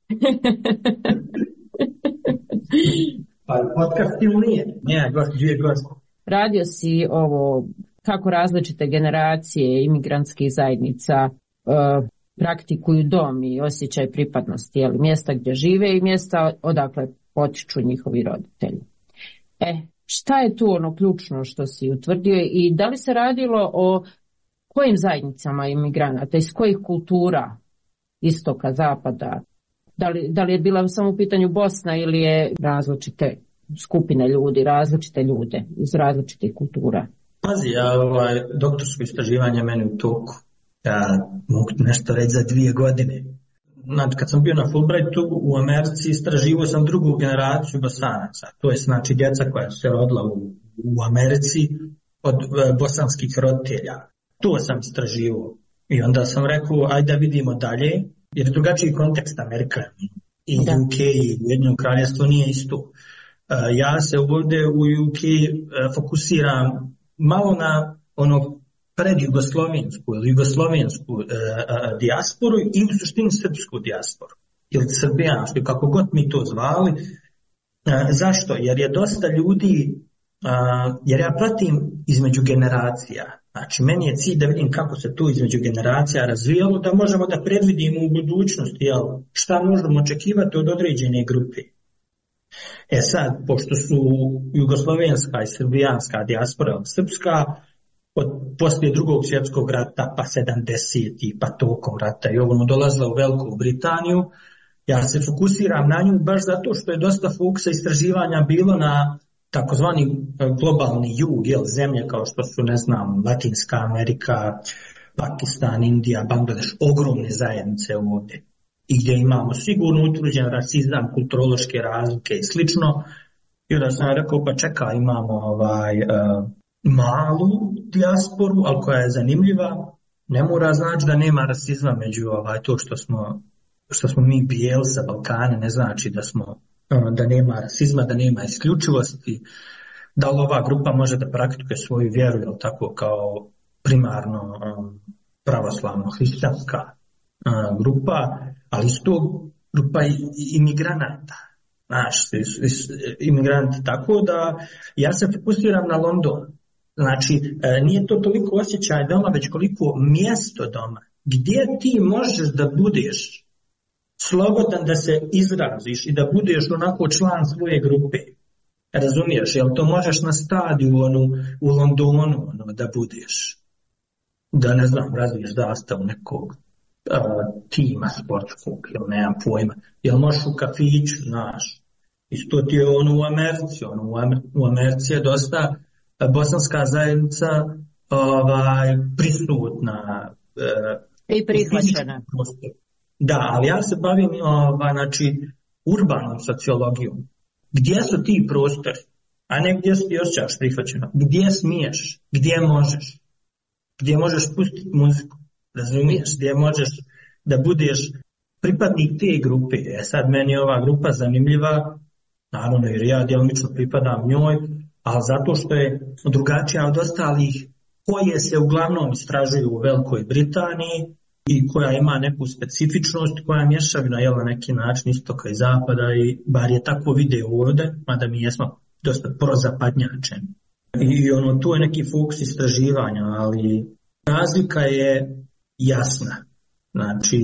Pa podcast ili nije? Nije, gost, dvije gost. Radio si ovo, kako različite generacije imigrantskih zajednica uh, praktikuju dom i osjećaj pripadnosti, jeli, mjesta gdje žive i mjesta odakle potiču njihovi roditelji. E, šta je tu ono ključno što si utvrdio i da li se radilo o kojim zajednicama imigranata, iz kojih kultura, istoka, zapada? Da li, da li je bila samo u pitanju Bosna ili je različite skupine ljudi, različite ljude iz različitih kultura? Pazi, ja ovaj, doktorsko istraživanje meni u toku. Ja mogu nešto reći za dvije godine. Znači, kad sam bio na Fulbrightu u Americi, istraživao sam drugu generaciju Bosanaca. To je znači djeca koja se rodila u, u Americi od e, bosanskih roditelja. To sam istraživao. I onda sam rekao, ajde da vidimo dalje, jer je drugačiji kontekst Amerika. I da. U K i Ujedinjeno kraljevstvo nije isto. Uh, ja se ovdje u U K uh, fokusiram malo na ono predjugoslovensku ili jugoslovensku uh, uh, dijasporu i u suštini srpsku dijasporu. Ili srbijansku, kako god mi to zvali. Uh, zašto? Jer je dosta ljudi, uh, jer ja pratim između generacija. Znači, meni je cilj da vidim kako se to između generacija razvijalo, da možemo da predvidimo u budućnosti, jel, šta možemo očekivati od određene grupe. E sad, pošto su jugoslovenska i srbijanska dijaspora srpska, od poslije drugog svjetskog rata, pa sedamdesetih, pa tokom rata i ovo dolazila u Veliku Britaniju, ja se fokusiram na nju baš zato što je dosta fokusa istraživanja bilo na takozvani globalni jug, jel, zemlje kao što su, ne znam, Latinska Amerika, Pakistan, Indija, Bangladeš, ogromne zajednice ovdje. I gdje imamo sigurno utvrđen rasizam, kulturološke razlike i slično. I onda sam rekao, pa čeka, imamo ovaj, uh, malu dijasporu, ali koja je zanimljiva. Ne mora znači da nema rasizma među ovaj, to što smo, što smo mi bijeli sa Balkana, ne znači da smo da nema rasizma, da nema isključivosti, da li ova grupa može da praktikuje svoju vjeru, jel tako, kao primarno um, pravoslavno-hrišćanska uh, grupa, ali isto grupa imigranata, znaš, imigranti, tako da ja se fokusiram na London. Znači, nije to toliko osjećaj doma, već koliko mjesto doma, gdje ti možeš da budeš slobodan da se izraziš i da budeš onako član svoje grupe. Razumiješ, jel to možeš na stadionu u Londonu ono, da budeš, da ne znam, razviješ zastavu nekog uh, tima sportskog, jel nemam pojma, jel možeš u kafiću, znaš, isto ti je ono u Americi, ono u, Amer- u Americi je dosta uh, bosanska zajednica ovaj, prisutna uh, i prihvaćena. Da, ali ja se bavim ova, znači, urbanom sociologijom. Gdje su ti prostori? A ne gdje ti osjećaš prihvaćeno. Gdje smiješ? Gdje možeš? Gdje možeš pustiti muziku? Razumiješ? Gdje možeš da budeš pripadnik te grupe? E sad, meni je ova grupa zanimljiva, naravno jer ja djelomično pripadam njoj, ali zato što je drugačija od ostalih koje se uglavnom istražuju u Velikoj Britaniji, i koja ima neku specifičnost, koja mješavina je na neki način istoka i zapada, i bar je tako video ovdje, mada mi jesmo dosta prozapadnjačeni. I ono, tu je neki fokus istraživanja, ali razlika je jasna. Znači,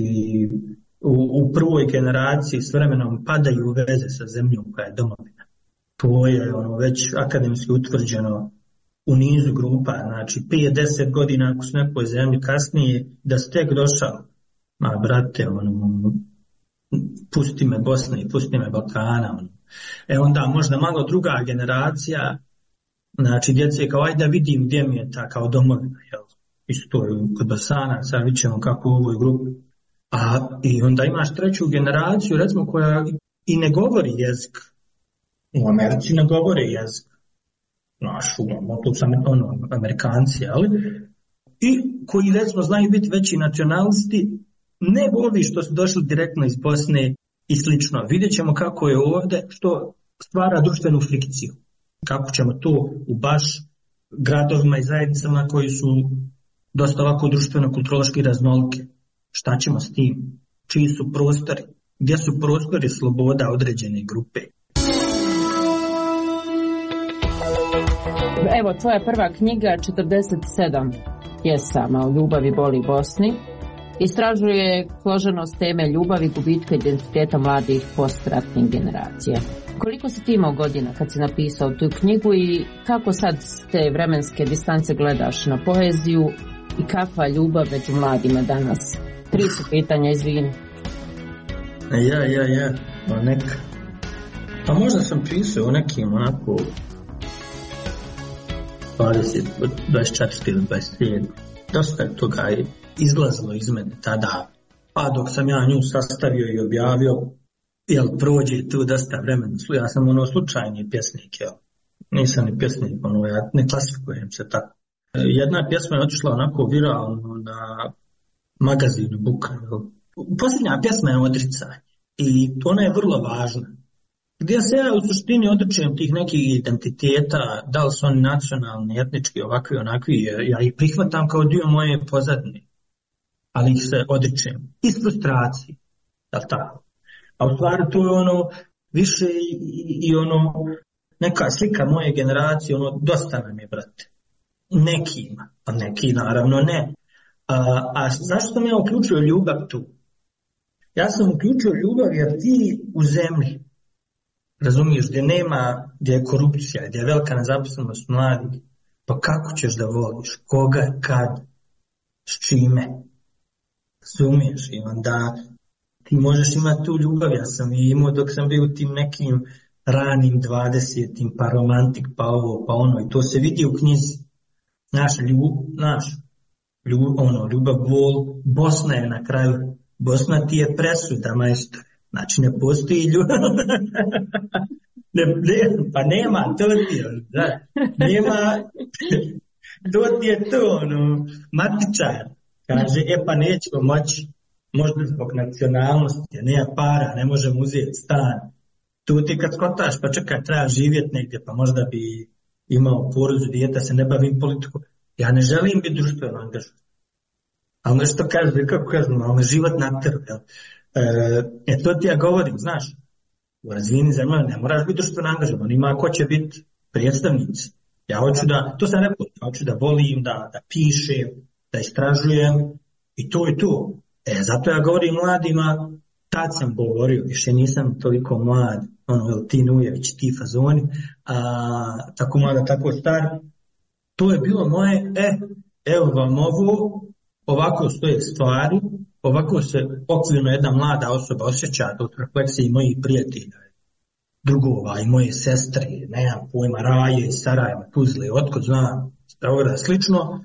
u, u prvoj generaciji s vremenom padaju veze sa zemljom koja je domovina. To je ono već akademski utvrđeno u nizu grupa, znači pet do deset godina ako su nekoj zemlji kasnije, da ste tek došao, ma brate, ono, pusti me Bosne i pusti me Balkana. Ono. E onda možda malo druga generacija, znači djece kao ajde da vidim gdje mi je ta kao domovina, jel? Isto je kod Bosana, sad vidit ćemo kako u ovoj grupi. A i onda imaš treću generaciju, recimo koja i ne govori jezik. U Americi ne govori jezik. Naš, ono, tu sam ono, Amerikanci, ali i koji recimo znaju biti veći nacionalisti, nego ovi što su došli direktno iz Bosne i slično. Vidjet ćemo kako je ovdje, što stvara društvenu frikciju. Kako ćemo to u baš gradovima i zajednicama koji su dosta ovako društveno-kulturološki raznolike. Šta ćemo s tim? Čiji su prostori? gdje su prostori sloboda određene grupe. Evo, tvoja prva knjiga, četrdeset sedam pjesama o ljubavi, boli Bosni, istražuje složenost teme ljubavi, gubitka identiteta mladih postratnih generacija. Koliko si ti imao godina kad si napisao tu knjigu i kako sad s te vremenske distance gledaš na poeziju i kakva ljubav među mladima danas? Tri su pitanja, izvini. Ja, ja, ja, o neka. Pa možda sam pisao o nekim onako dvadeset, dvadeset četiri ili dvadeset sedam. Dosta je toga izlazilo iz mene tada. Pa dok sam ja nju sastavio i objavio, jel, prođe tu dosta vremena. Ja sam ono slučajni pjesnik, jel. Nisam ni pjesnik, ono, ja ne klasifikujem se tako. Jedna pjesma je otišla onako viralno na magazinu Buka. Posljednja pjesma je Odricanje i ona je vrlo važna. Gdje se ja u suštini odričem tih nekih identiteta, da li su oni nacionalni, etnički, ovakvi, onakvi, ja ih prihvatam kao dio moje pozadine, ali ih se odričem. Iz frustracije, da li tako? A u stvari to je ono više i, i, i ono neka slika moje generacije, ono dosta nam je, brate. Nekima, a neki naravno ne. A, a zašto sam ja uključio ljubav tu? Ja sam uključio ljubav jer ti u zemlji, razumiješ, gdje nema, gdje je korupcija, gdje je velika nezaposlenost mladih, pa kako ćeš da voliš, koga, kad, s čime, razumiješ, i onda ti možeš imati tu ljubav. Ja sam i imao dok sam bio u tim nekim ranim dvadesetim, pa romantik, pa ovo, pa ono, i to se vidi u knjizi. Naš ljub, naš, ljub, ono, ljubav, vol, Bosna je na kraju, Bosna ti je presuda, majstore. Znači, ne postoji ljubav. ne, ne, pa nema, to ti je, da, nema, to ti je to, ono, matičar. Kaže, e pa nećemo moći, možda zbog nacionalnosti, nema para, ne možemo uzeti stan. Tu ti kad skotaš, pa čekaj, treba živjeti negdje, pa možda bi imao porodicu, dijete, se ne bavim politikom. Ja ne želim biti društveno angažovan. Ali nešto kaže, kako kažem, ali me život natjeru, jel? E, to ti ja govorim, znaš, u razvijenim zemljama ne moraš biti društveno angažovan, ima ko će biti predstavnici. Ja hoću da, to sam rekao, ja hoću da volim, da, da pišem, da istražujem i to i to. E, zato ja govorim mladima, tad sam govorio, više nisam toliko mlad, ono, jel, ti Nujević, ti fazoni, a, tako mlada, tako star. To je bilo moje, e, evo vam ovo, ovako stoje stvari, ovako se okvirno jedna mlada osoba osjeća od refleksije mojih prijatelja, drugova i moje sestre, nemam pojma, Raje, Sarajeva, Tuzle, otkud znam, Beograda, slično.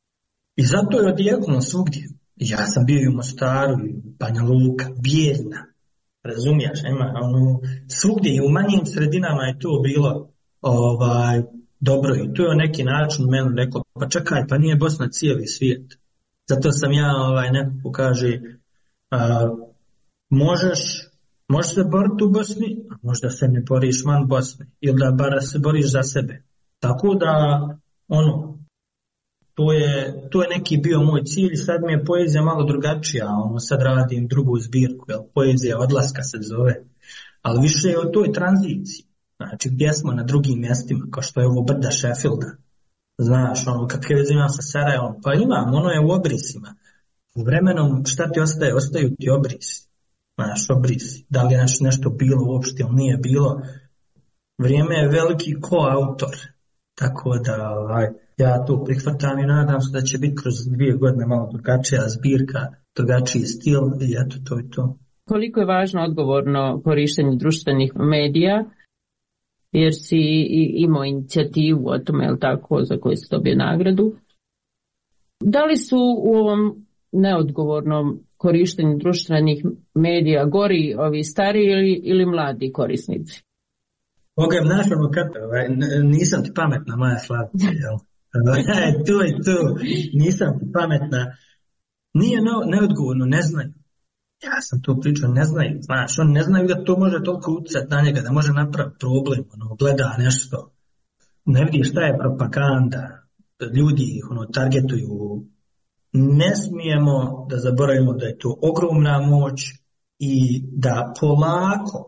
I zato je odjeknuo svugdje. Ja sam bio i u Mostaru, i u Banja Luka, Bijeljna, razumiješ, nema, ono, svugdje i u manjim sredinama je to bilo ovaj, dobro i to je na neki način meni rekao, pa čekaj, pa nije Bosna cijeli svijet. Zato sam ja, ovaj, neko kaže, a, možeš, možeš se boriti u Bosni, a možda se ne boriš van Bosni, ili da bar se boriš za sebe. Tako da, ono, to je, to je neki bio moj cilj, sad mi je poezija malo drugačija, ono, sad radim drugu zbirku, jel, poezija odlaska se zove, ali više je o toj tranziciji, znači gdje smo na drugim mjestima, kao što je ovo brda Sheffielda. Znaš, ono, kad krevezim sa Sarajevom, pa imam, ono je u obrisima. U vremenom, šta ti ostaje? Ostaju ti obrisi. Znaš, obrisi. Da li je nešto bilo uopšte ili nije bilo. Vrijeme je veliki koautor. Tako da, ovaj, ja to prihvatam i nadam se da će biti kroz dvije godine malo drugačija zbirka, drugačiji stil i eto, to je to. Koliko je važno odgovorno korištenje društvenih medija, jer si imao inicijativu o tome, jel tako, za koju si dobio nagradu. Da li su u ovom neodgovornom korištenju društvenih medija gori ovi stari ili, ili mladi korisnici? Boga je našao kad, nisam ti pametna, moja slavca, jel? Tu i tu, nisam ti pametna. Nije neodgovorno, ne znaju. Ja sam to pričao, ne znaju, znaš, oni ne znaju da to može toliko utjecati na njega, da može napraviti problem, ono, gleda nešto, ne vidi šta je propaganda, ljudi ih ono, targetuju. Ne smijemo da zaboravimo da je to ogromna moć i da polako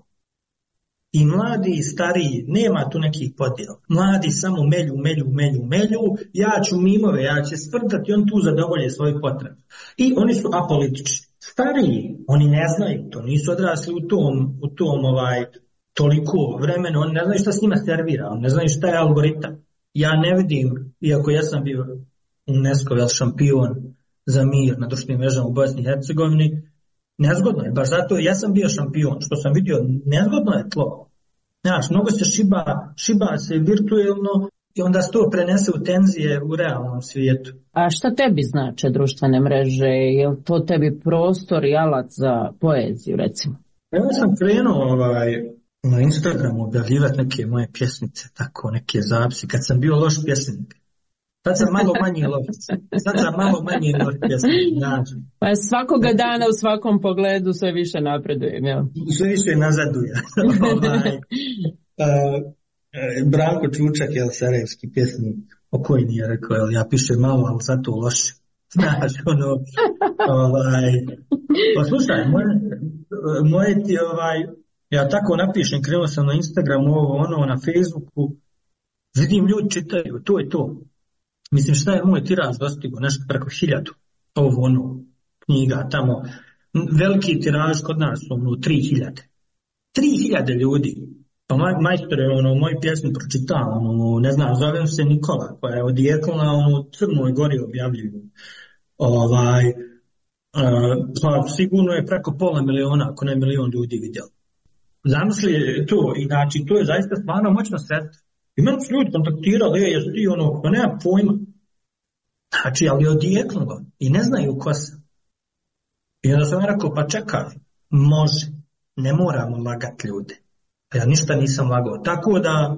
i mladi i stariji, nema tu nekih podjela. Mladi samo melju, melju, melju, melju, ja ću mimove, ja ću sprdati, on tu zadovolje svoje potrebe. I oni su apolitični. Stariji, oni ne znaju to, nisu odrasli u tom, u tom ovaj, toliko vremena, oni ne znaju šta s njima servira, oni ne znaju šta je algoritam. Ja ne vidim, iako ja sam bio UNESCO šampion za mir na društvenim mrežama u Bosni i Hercegovini, nezgodno je, baš zato ja sam bio šampion, što sam vidio, nezgodno je tlo. Znaš, mnogo se šiba, šiba se virtuelno i onda se to prenese u tenzije u realnom svijetu. A šta tebi znače društvene mreže? Je li to tebi prostor i alat za poeziju, recimo? Ja sam krenuo ovaj, na Instagramu objavljivati neke moje pjesmice, tako neke zapisi, kad sam bio loš pjesnik. Sad sam malo manji loš. Sad sam malo manji loš pjesnik. Znači. Pa svakoga dana u svakom pogledu sve više napredujem, jel? Sve više nazaduje. ovaj, uh, Branko Čučak, jel, sarajevski pjesnik, pokojni je rekao, jel, ja pišem malo, ali zato loše. Znaš, ono, ovaj, poslušaj, moje, moje ti, ovaj, ja tako napišem, krenuo sam na Instagramu, ovo, ono, na Facebooku, vidim ljudi čitaju, to je to. Mislim, šta je moj tiraž dostigo, nešto preko hiljadu, ovo, ono, knjiga tamo, veliki tiraž kod nas, ono, tri hiljade. Tri hiljade ljudi. Pa maj, majstor je ono, moju pjesmu pročitao, ono, ne znam, zovem se Nikola, koja je odjekla, ono, u Crnoj Gori objavljuju. Ovaj, uh, pa sigurno je preko pola miliona, ako ne milion ljudi vidjeli. Zamisli to, i znači, to je zaista stvarno moćno sredstvo. I meni su ljudi kontaktirali, je, jesi ti ono, pa nema pojma. Znači, ali je odjeknulo i ne znaju ko sam. I onda sam rekao, pa čekaj, može, ne moramo lagati ljude. Ja ništa nisam lagao. Tako da,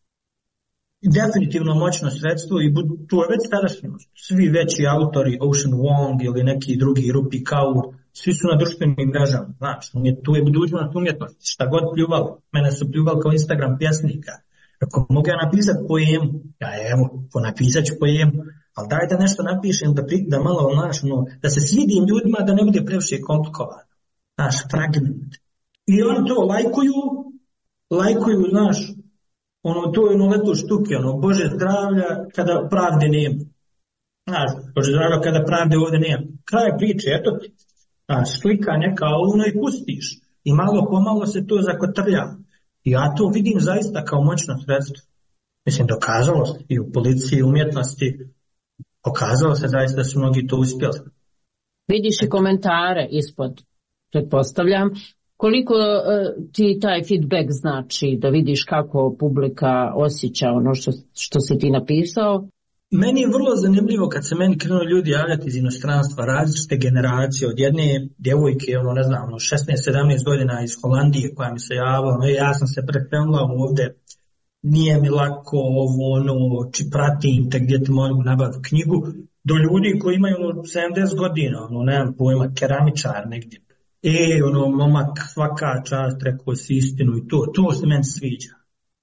definitivno moćno sredstvo i to je već starašnjost. Svi veći autori, Ocean Wong ili neki drugi, Rupi Kaur, svi su na društvenim mrežama. Znaš, tu je budućnost umjetnosti. Šta god pljuvalo. Mene su pljuvali kao Instagram pjesnika. Ako mogu ja napisati poemu, ja evo, napisat ću poemu, ali daj da nešto napišem, da, da malo, znaš, no, da se svidim ljudima, da ne bude previše komplikovano. Znaš, fragment. I oni to lajkuju, lajkuju, znaš, ono, to je ono leto štuke, ono, Bože zdravlja kada pravde nema. Znaš, Bože zdravlja kada pravde ovdje nema. Kraj priče, eto ti. Znaš, slika neka ono i pustiš. I malo pomalo se to zakotrlja. I ja to vidim zaista kao moćno sredstvo. Mislim, dokazalo se i u policiji i umjetnosti, pokazalo se zaista da su mnogi to uspjeli. Vidiš i komentare ispod, pretpostavljam. Koliko uh, ti taj feedback znači da vidiš kako publika osjeća ono što, što si ti napisao? Meni je vrlo zanimljivo kad se meni krenuo ljudi javljati iz inostranstva, različite generacije, od jedne djevojke, ono, ne znam, šesnaest sedamnaest godina iz Holandije koja mi se javila, no, ja sam se prekrenula ovdje, nije mi lako ovo, ono, či pratim te gdje ti mogu nabaviti knjigu, do ljudi koji imaju ono, sedamdeset godina, ono, nemam pojma, keramičar negdje. E, ono, momak, svaka čast, rekao si istinu i to, to se meni sviđa.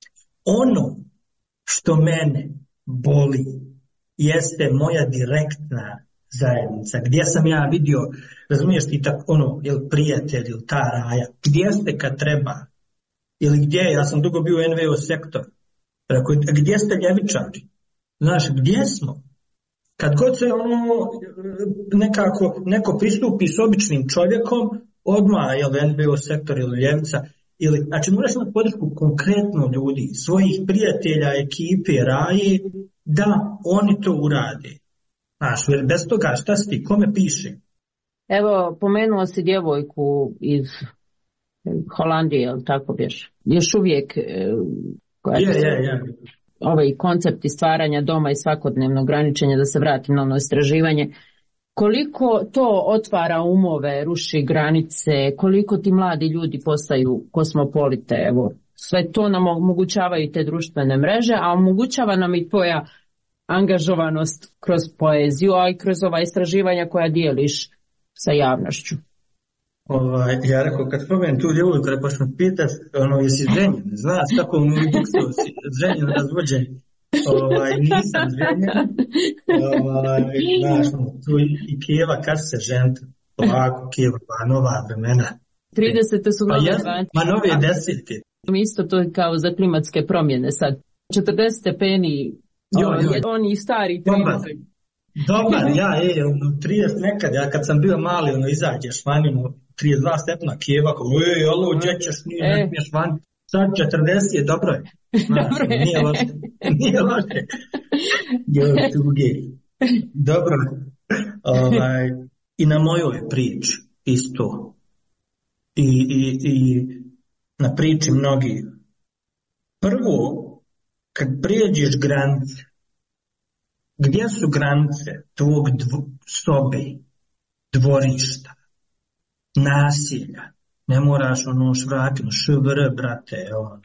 Ono što mene boli jeste moja direktna zajednica, gdje sam ja vidio, razumiješ ti tako, ono, jel prijatelj, ili ta raja, gdje ste kad treba, ili gdje, ja sam dugo bio u en ve o sektor, rekao, gdje ste ljevičari, znaš, gdje smo? Kad god se ono, nekako, neko pristupi s običnim čovjekom, odmah, jel, en ve o sektor ili ljevica, ili, znači moraš imati podršku konkretno ljudi, svojih prijatelja, ekipe, raje, da oni to urade. Znaš, jer bez toga šta si ti, kome piše? Evo, pomenuo si djevojku iz Holandije, ili tako bješ? Još uvijek koja je, je, je. Ovaj koncepti stvaranja doma i svakodnevno ograničenja, da se vratim na ono istraživanje. Koliko to otvara umove, ruši granice, koliko ti mladi ljudi postaju kosmopolite, evo, sve to nam omogućavaju te društvene mreže, a omogućava nam i tvoja angažovanost kroz poeziju, a i kroz ova istraživanja koja dijeliš sa javnošću. Ovaj, ja rekao, kad spomenem tu djevojku, kada baš me pitaš, ono, jesi ženjen, znaš kako mi buksu si ženjen, razvođen. Ovaj, nisam ženjen, ovaj, znaš, tu i Kijeva kad se ženta, ovako Kijeva, nova vremena, tridesete su nove vanjske. Ma nove desete. Isto to je kao za klimatske promjene sad. četrdeset stepeni, jo, jo. Oni stari trideset. Dobar, ja je, ono, trideset nekad, ja kad sam bio mali, ono, izađeš vani, ono, trideset dva stepna Kijeva, kao, ej, alo, gdje ćeš, nije, e. ne smiješ vani. Sad četrdeset je, dobro je. Znači, nije loše. Nije loše. Jo, tuge. Dobro. Ovaj, i na mojoj priči isto. I, i, i na priči mnogi. Prvo, kad prijeđeš granice, gdje su granice tvog dvo, sobe, dvorišta, nasilja? Ne moraš ono švrakinu, švr, brate, on.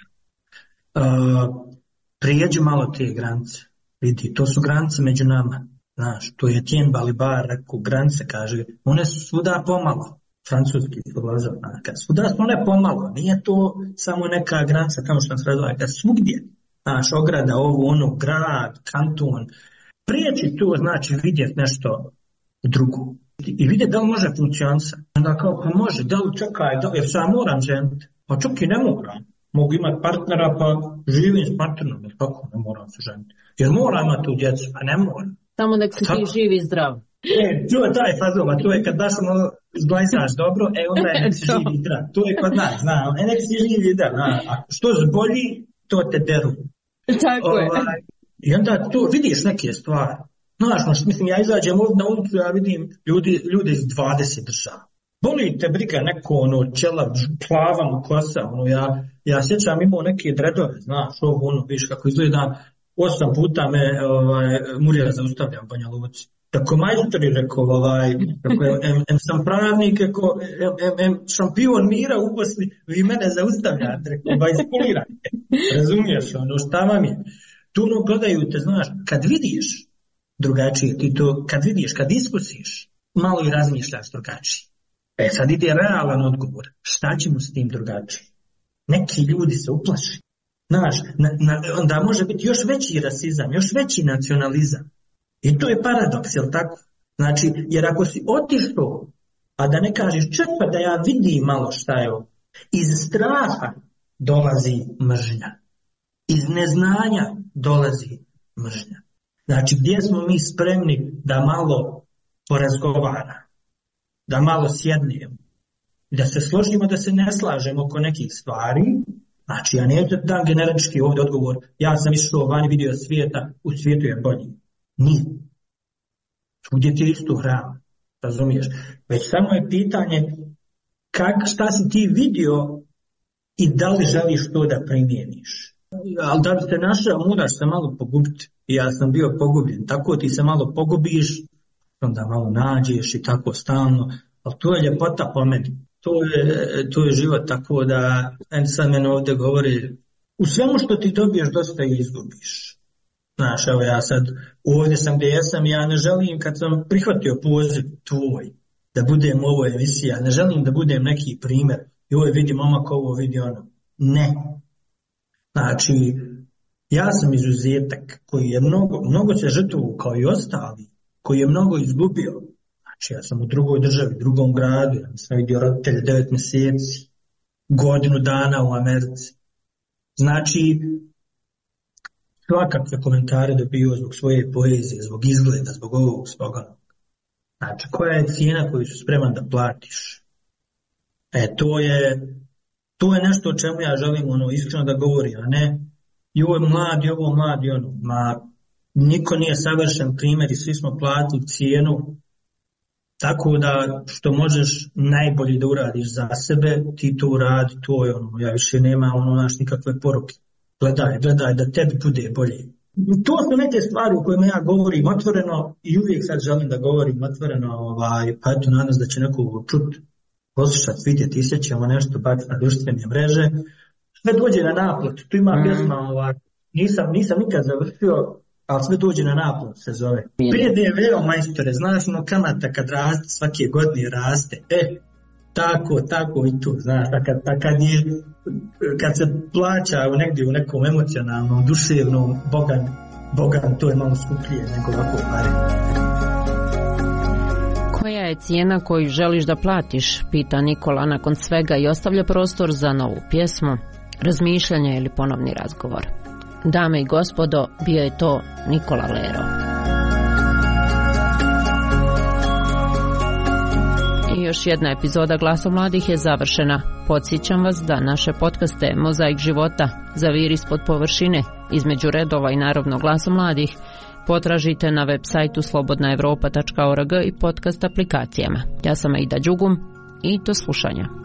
Uh, prijeđi malo te granice. Vidi, to su granice među nama. Znaš, to je Tien Balibar rekao, granice, kaže, one su svuda pomalo. Francuski filozov, svuda su one pomalo. Nije to samo neka granica, kao što sam razvoj, kad svugdje, znaš, ograda, ovo, ono, grad, kanton, prijeći to znači vidjeti nešto drugo. I vidjeti da li može funkcionisati. Onda kao, pa može, da li čekaj, da, jer sam moram ženiti. Pa čak i ne moram. Mogu imati partnera, pa živim s partnerom, jer kako ne moram se ženiti. Jer moram imati tu djecu, pa ne moram. Samo nek si ti živi i zdrav. E, to je taj fazova, to je kad baš ono zglajzaš dobro, e onda je nek si živi i zdrav. To je kod nas, zna, e nek si živi i zdrav. A što zbolji, to te deru. Tako je. Ovaj, I onda to vidiš neke stvari. Znaš, mislim, ja izađem ovdje na ulicu, ja vidim ljudi, ljudi iz dvadeset država. Boli te briga neko, ono, čela, plava mu kosa, ono, ja, ja sjećam imao neke dredove, znaš, ovo, ono, viš kako izgleda, osam puta me, ovaj, Murija zaustavlja u Banja Luci. Tako majstori, rekao, ovaj, tako, em, em sam pravnik, rekao, em, em, em šampion mira u Bosni, vi mene zaustavljate, rekao, ba iskulirajte, razumiješ, ono, šta vam je? Tu ono gledaju te, znaš, kad vidiš drugačije, ti to, kad vidiš, kad iskusiš, malo i razmišljaš drugačije. E sad ide realan odgovor, šta ćemo s tim drugačije? Neki ljudi se uplaši. Znaš, na, na, onda može biti još veći rasizam, još veći nacionalizam. I to je paradoks, jel tako? Znači, jer ako si otišao, a da ne kažeš čekaj da ja vidim malo šta je ovo, iz straha dolazi mržnja. Iz neznanja dolazi mržnja. Znači, gdje smo mi spremni da malo porazgovara, da malo sjednemo, da se složimo, da se ne slažemo oko nekih stvari. Znači, ja neću dam generički ovdje odgovor, ja sam išao vani vidio svijeta, u svijetu je bolji. Nije. Svugdje ti isto hrana, razumiješ? Već samo je pitanje kak, šta si ti vidio i da li želiš to da primjeniš. Ali da bi se našao, moraš se malo pogubiti. I ja sam bio pogubljen. Tako ti se malo pogubiš, onda malo nađeš i tako stalno. Ali to je ljepota po meni. To je, to je život tako da, en sad meni ovdje govori, u svemu što ti dobiješ dosta i izgubiš. Znaš, evo ja sad ovdje sam gdje jesam, ja ne želim kad sam prihvatio poziv tvoj da budem u ovoj emisiji, ja ne želim da budem neki primjer. I ovo vidi momak, ovo vidi ono. Ne. Znači, ja sam izuzetak koji je mnogo, mnogo se žrtvovao kao i ostali, koji je mnogo izgubio. Znači, ja sam u drugoj državi, drugom gradu, ja sam vidio roditelje devet mjeseci, godinu dana u Americi. Znači, svakakve komentare dobio zbog svoje poezije, zbog izgleda, zbog ovog, zbog onog. Znači, koja je cijena koju su spreman da platiš? E, to je, to je nešto o čemu ja želim ono, iskreno da govorim, a ne i ovo je mladi, ovo je mladi, ono. Ma, niko nije savršen primjer i svi smo platili cijenu, tako da što možeš najbolje da uradiš za sebe, ti to uradi, to je ono, ja više nema ono naš nikakve poruke. Gledaj, gledaj da tebi bude bolje. To su neke stvari u kojima ja govorim otvoreno i uvijek sad želim da govorim otvoreno, ovaj, pa eto nadam se da će neko čut, poslušati, vidjeti, isjećamo nešto, baciti na društvene mreže. Sve dođe na naplatu, tu ima mm. pjesma, ovaj, nisam, nisam nikad završio, ali sve dođe na naplatu se zove. P D V, majstore, znaš ono kamata kad raste, svake godine raste, e, tako, tako i tu, znaš, kad, kad, je, kad se plaća u negdje u nekom emocionalnom, duševnom, bogan, bogan, to je malo skuplje nego ovako pare. Koja je cijena koju želiš da platiš, pita Nikola nakon svega i ostavlja prostor za novu pjesmu, razmišljanje ili ponovni razgovor. Dame i gospodo, bio je to Nikola Lero. I još jedna epizoda Glasa mladih je završena. Podsjećam vas da naše podcaste Mozaik života, Zavir ispod površine, Između redova i naravno Glasa mladih potražite na web sajtu slobodna evropa tačka org i podcast aplikacijama. Ja sam Aida Đugum i do slušanja.